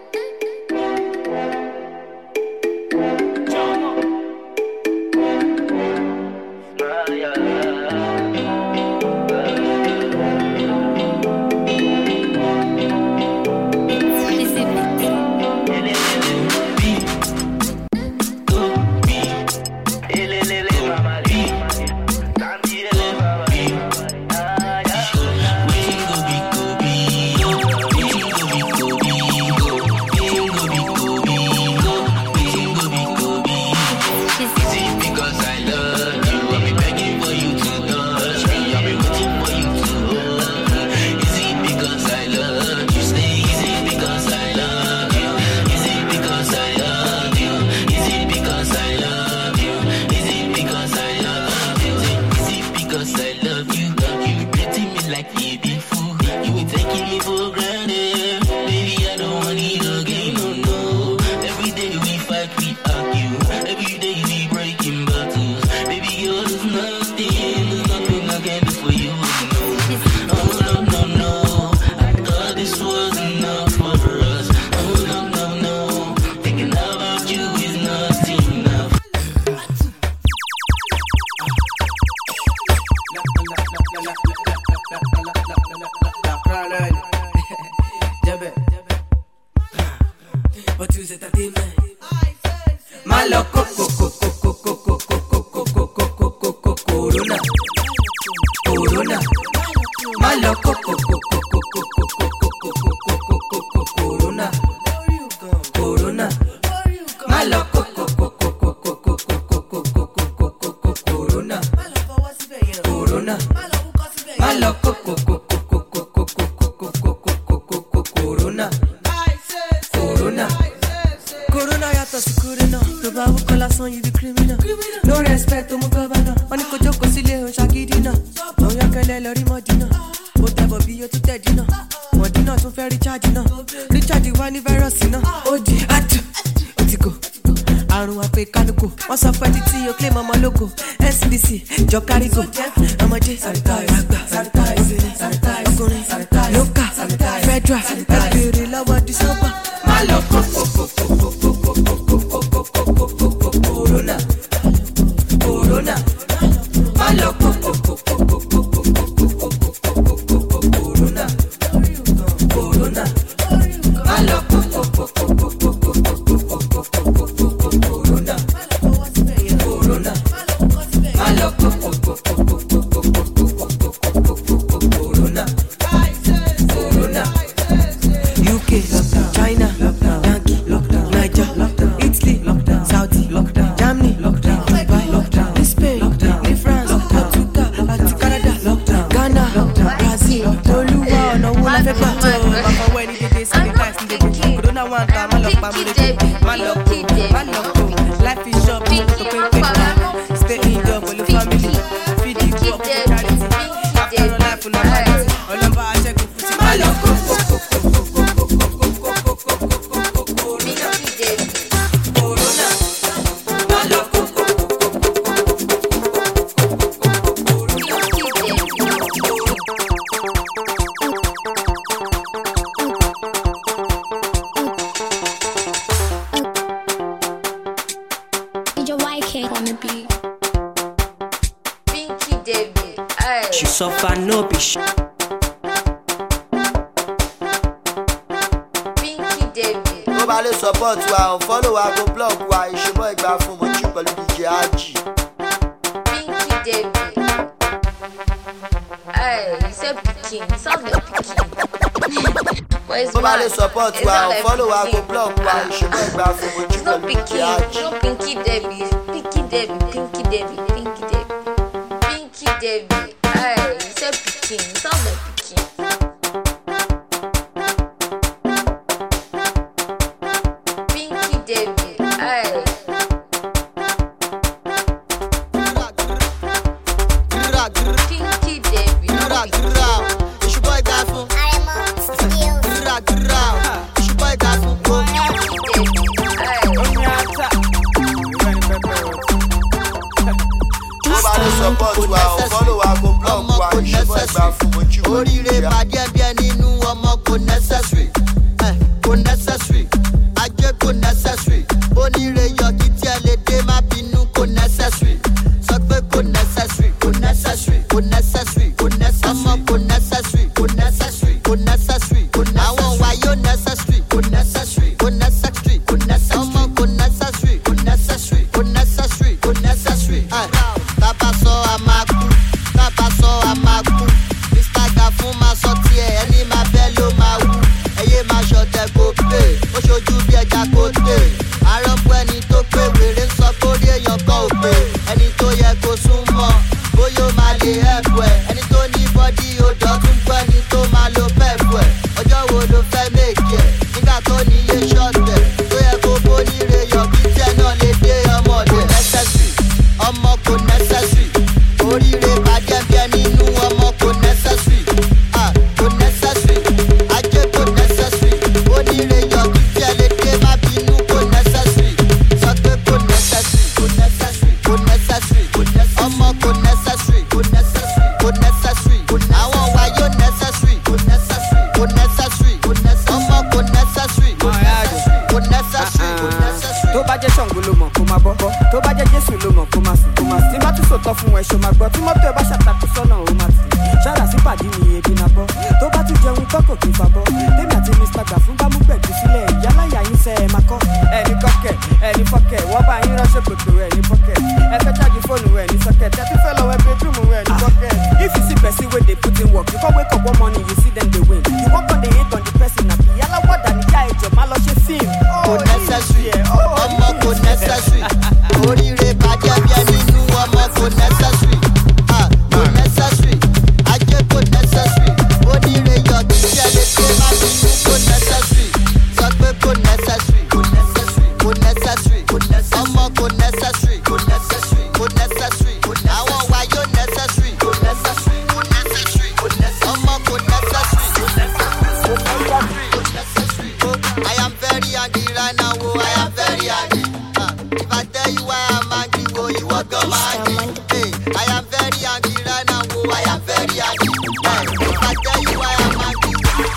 but use entertainment. My love, coco, coco, coco, coco, coco, coco, coco, corona, corona. My love, coco, coco, coco, coco, coco, coco, corona, corona. My love, coco, coco, coco, coco, coco, coco, corona, corona. My love, coco, coco, coco, coco, coco, coco, corona, corona. Corona, ya to corona. To ba wo kola son you be criminal. No respect to mo governor. Oni ko joko sile o shagidi na. Mo ya kele lori modina. Mo tebo bi yo to tedi na. Modina tún fẹ́ recharge na. Recharge wa ni virus na. O di atu. O ti go. Àrùn àpè kálukú. Wọ́n sọ pé títí o claim ọmọ lógo. S D C jọ kárí go. Ọmọdé sanitize. Àgbà sanitize. Sanitize. Ọkùnrin sanitize. Local sanitize. Federal sanitize. Ẹgbẹ̀rẹ̀ lọ́wọ́ di sọ́pà. Má lọ kó kó kó kó kó kó kó kó kó. Corona, corona, malo coco, coco, coco, coco, coco, corona, corona, malo coco, coco, coco, coco, corona, corona, malo coco, coco, corona, corona. U K, China, Yankee, Niger, Italy, Saudi, Germany, Dubai, Spain, France, Portugal, Canada, Ghana, Brazil, Oluwa, no one have ever told. Mama, when it is sanitized, they do. Corona one time, I love family, my love, my love. Life is short, to pay paper. Stay in job for the family. Feed the poor, charity. After no life, no life. All over, I check with pussy, my love. Suffer no be sh- Pinky David. Tó bá lè support wa, follow wa, go blog wa, ìṣòwò ìgbà fún mo jí pẹ̀lú D J Aji. Pinky David. Hey, he said Pikin, he sounds like Pikin. Tó bá lè support wa, follow wa, go blog wa, ìṣòwò ìgbà fún mo jí pẹ̀lú D J Aji. No Pinky David, Pinky David, Pinky David, Pinky David, Pinky David. Hey, he said Pikin, he sounds like Pikin. Pinky David, hey. Pinky David, no It's your boy Gafu. It's your boy Gafu. Support wa, follow wa, go blog wa, ìṣòwò ìgbà fún mo jí pẹ̀lú D J Aji. Oríire pàdé ẹbí nínú ọmọ kò necessary, kò necessary, ajé kò necessary, oníire yọ kí tí ẹ lè dé má bínú kò necessary, sọ pé kò necessary, kò necessary, kò necessary, kò necessary, ọmọ kò necessary, kò necessary, kò necessary, àwọn wáyé necessary, kò necessary, kò necessary, kò necessary, ọmọ kò necessary, kò necessary, kò necessary, kò necessary. Bàbá sọ àmàkù, bàbá sọ àmàkù, Mister Gafun máa sọ tiẹ̀, ẹni máa bẹ́ ló máa wú, ẹyẹ máa ṣọ̀tẹ̀ kò pé, ó ṣojú bí ẹja kò dé, àrọ́pọ̀ ẹni tó pé wèrè ń sọ kórí èèyàn kan ò pé, ẹni tó yẹ kó súnmọ́, bóyá ó máa lè ẹ̀fù ẹ̀, ẹni tó ní bọ́dí odò tún gbọ́ ẹni tó máa lo pẹ́ẹ̀fù ẹ̀, ọjọ́ wo ló fẹ́ méjì ẹ̀, nígbà tó ní iye ṣọ́ọ̀tẹ̀, tó yẹ kó bó níre yọ bí tí ẹ náà lè dé ọmọdé necessary, ọmọ kò necessary, oríire bàjẹ́ bí ẹni inú ọmọ kò necessary, ah kò necessary, ajé kò necessary, oníire yọ kí tí ẹ lè dé má bínú kò necessary, sọ pé kò necessary, kò necessary, kò necessary, ọmọ kò necessary, kò necessary, kò necessary, àwọn wáyé necessary, kò necessary, kò necessary, ọmọ kò necessary, kò necessary, kò necessary, kò necessary. Tó bá jẹ́ Ṣàngó ló mọ̀ kó máa bọ́ bọ́, tó bá jẹ́ Jésù ló mọ̀ kó máa sìn kó máa sìn. Tí bá tún sòtọ́ fún ẹ ṣo máa gbọ́, tí mọ́tò ẹ bá ṣàtàkùn sọ́nà ó máa tì. Ṣáàrà sí pàdé mi ebi náà bọ́, tó bá tún jẹun tọ́kọ̀ kí n fa bọ́. Tèmi àti Mister Gafun bá mú gbẹ̀dú sílẹ̀, ìyáláyà yín sẹ́ ẹ kò necessary. Oríire bàjẹ́ bí ẹni nú ọmọ kò necessary. Ah, kò necessary. Ajé kò necessary. Oríire yọ kí ṣẹlẹ̀ pé má ti nú kò necessary. Sọ pé kò necessary. Kò necessary. Kò necessary. Ọmọ kò necessary. Kò necessary. Kò necessary. Àwọn wa yóò necessary. Kò necessary. Kò necessary. Ọmọ kò necessary. Kò necessary. I am very angry right now. Oh, I am very angry. Uh, if I tell you why I'm angry, oh, you won't go angry. Hey, I am very angry right now. Oh, I am very angry. Uh, if I tell you why I'm angry.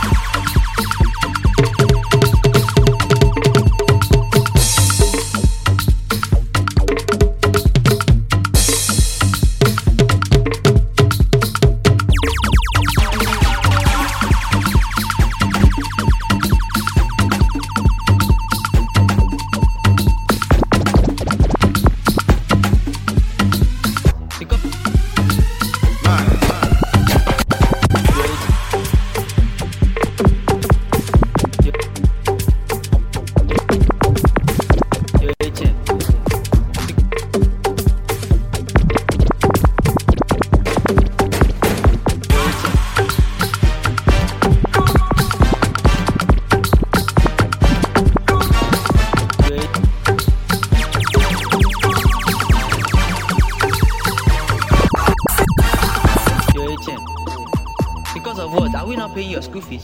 Because of what? Are we not paying your school fees?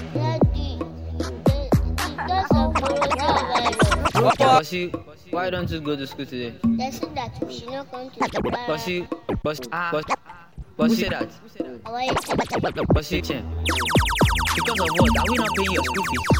Bossy, why don't you go to school today? They said that we should not come to school. Bossy, Bossy, Bossy, Bossy, say that. Bossy, because of what? Are we not paying your school fees?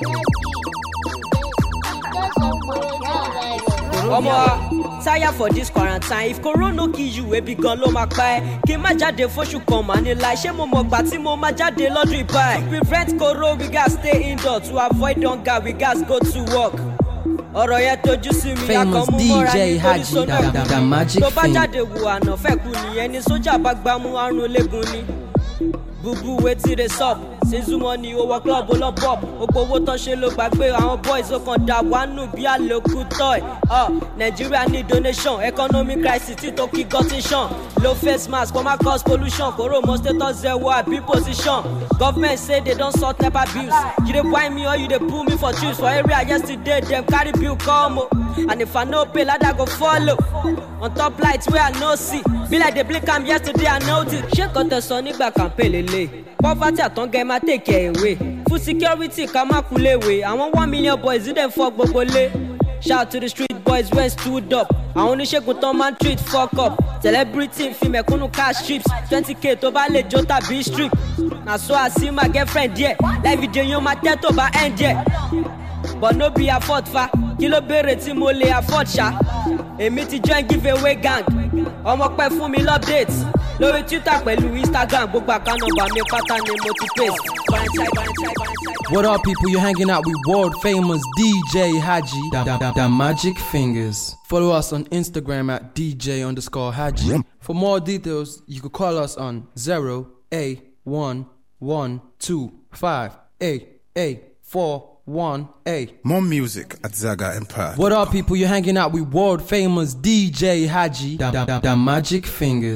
Omo, tire for this quarantine. If corona no kill you, we be gone lo ma pa e. Kí má jáde fóṣù kan mà ní láì ṣé mo mọ̀ gbà tí mo má jáde lọ́dún ìbá ẹ̀. Prevent corona, we gats stay indoor to avoid hunger, we gats go to work. Ọ̀rọ̀ yẹn tójú sí mi akọ̀mú mọ́ra nítorí sọ́nà ẹ̀kú. Tó bá jáde wù àná fẹ́ kú nìyẹn ni sójà bá gbámú àrùn ológun ni. Bubu wetin dey sup? Sinzu money owó club ó lọ bọ̀. Gbogbo owó tán ṣe ló gbàgbé àwọn boys ó kàn dà wánú bí àlòkù toy. Nigeria need donation, economic crisis tí tó kí gọ́tíṣàn. Low face mask kò má cause pollution. Kòrò mọ status zero àbí position. Government say they don sort NEPA bills. You dey whine me or you dey pull me for juice. For area yesterday dem carry bill come o. And if I no pay, ladder go follow. On top lights where I no see. Be like they blink am yesterday I noticed. Ṣé nǹkan tẹ̀sán nígbà campaign lélẹ̀? Poverty àtọ́ngẹ́ máa take care away. Food security ká má kú léwe. Àwọn one million boys didn't fuck gbogbo lé. Shout to the street boys when stood up. Àwọn oníṣègùn tán máa ń treat fuck up. Celebrity fi mẹ̀kúnnù cash trips. twenty k tó bá lè jó tàbí strip. Na so I see my girlfriend there. Live video yóò máa tẹ́ tó bá end there. But no be afford fa. Kí ló béèrè tí mo lè afford ṣá? Èmi ti join giveaway gang. Ọmọ pẹ́ fún mi l'update. Lórí Twitter pẹ̀lú Instagram gbogbo àká nọ́mbà mi pátá ni mo ti paste. What up, people? You're hanging out with world famous D J Haji, the, the, the Magic Fingers. Follow us on Instagram at D J underscore Haji. For more details, you could call us on zero eight one one two five eight eight four one eight. More music at Zaga Empire. What up, people? You're hanging out with world famous D J Haji, the, the, the Magic Fingers.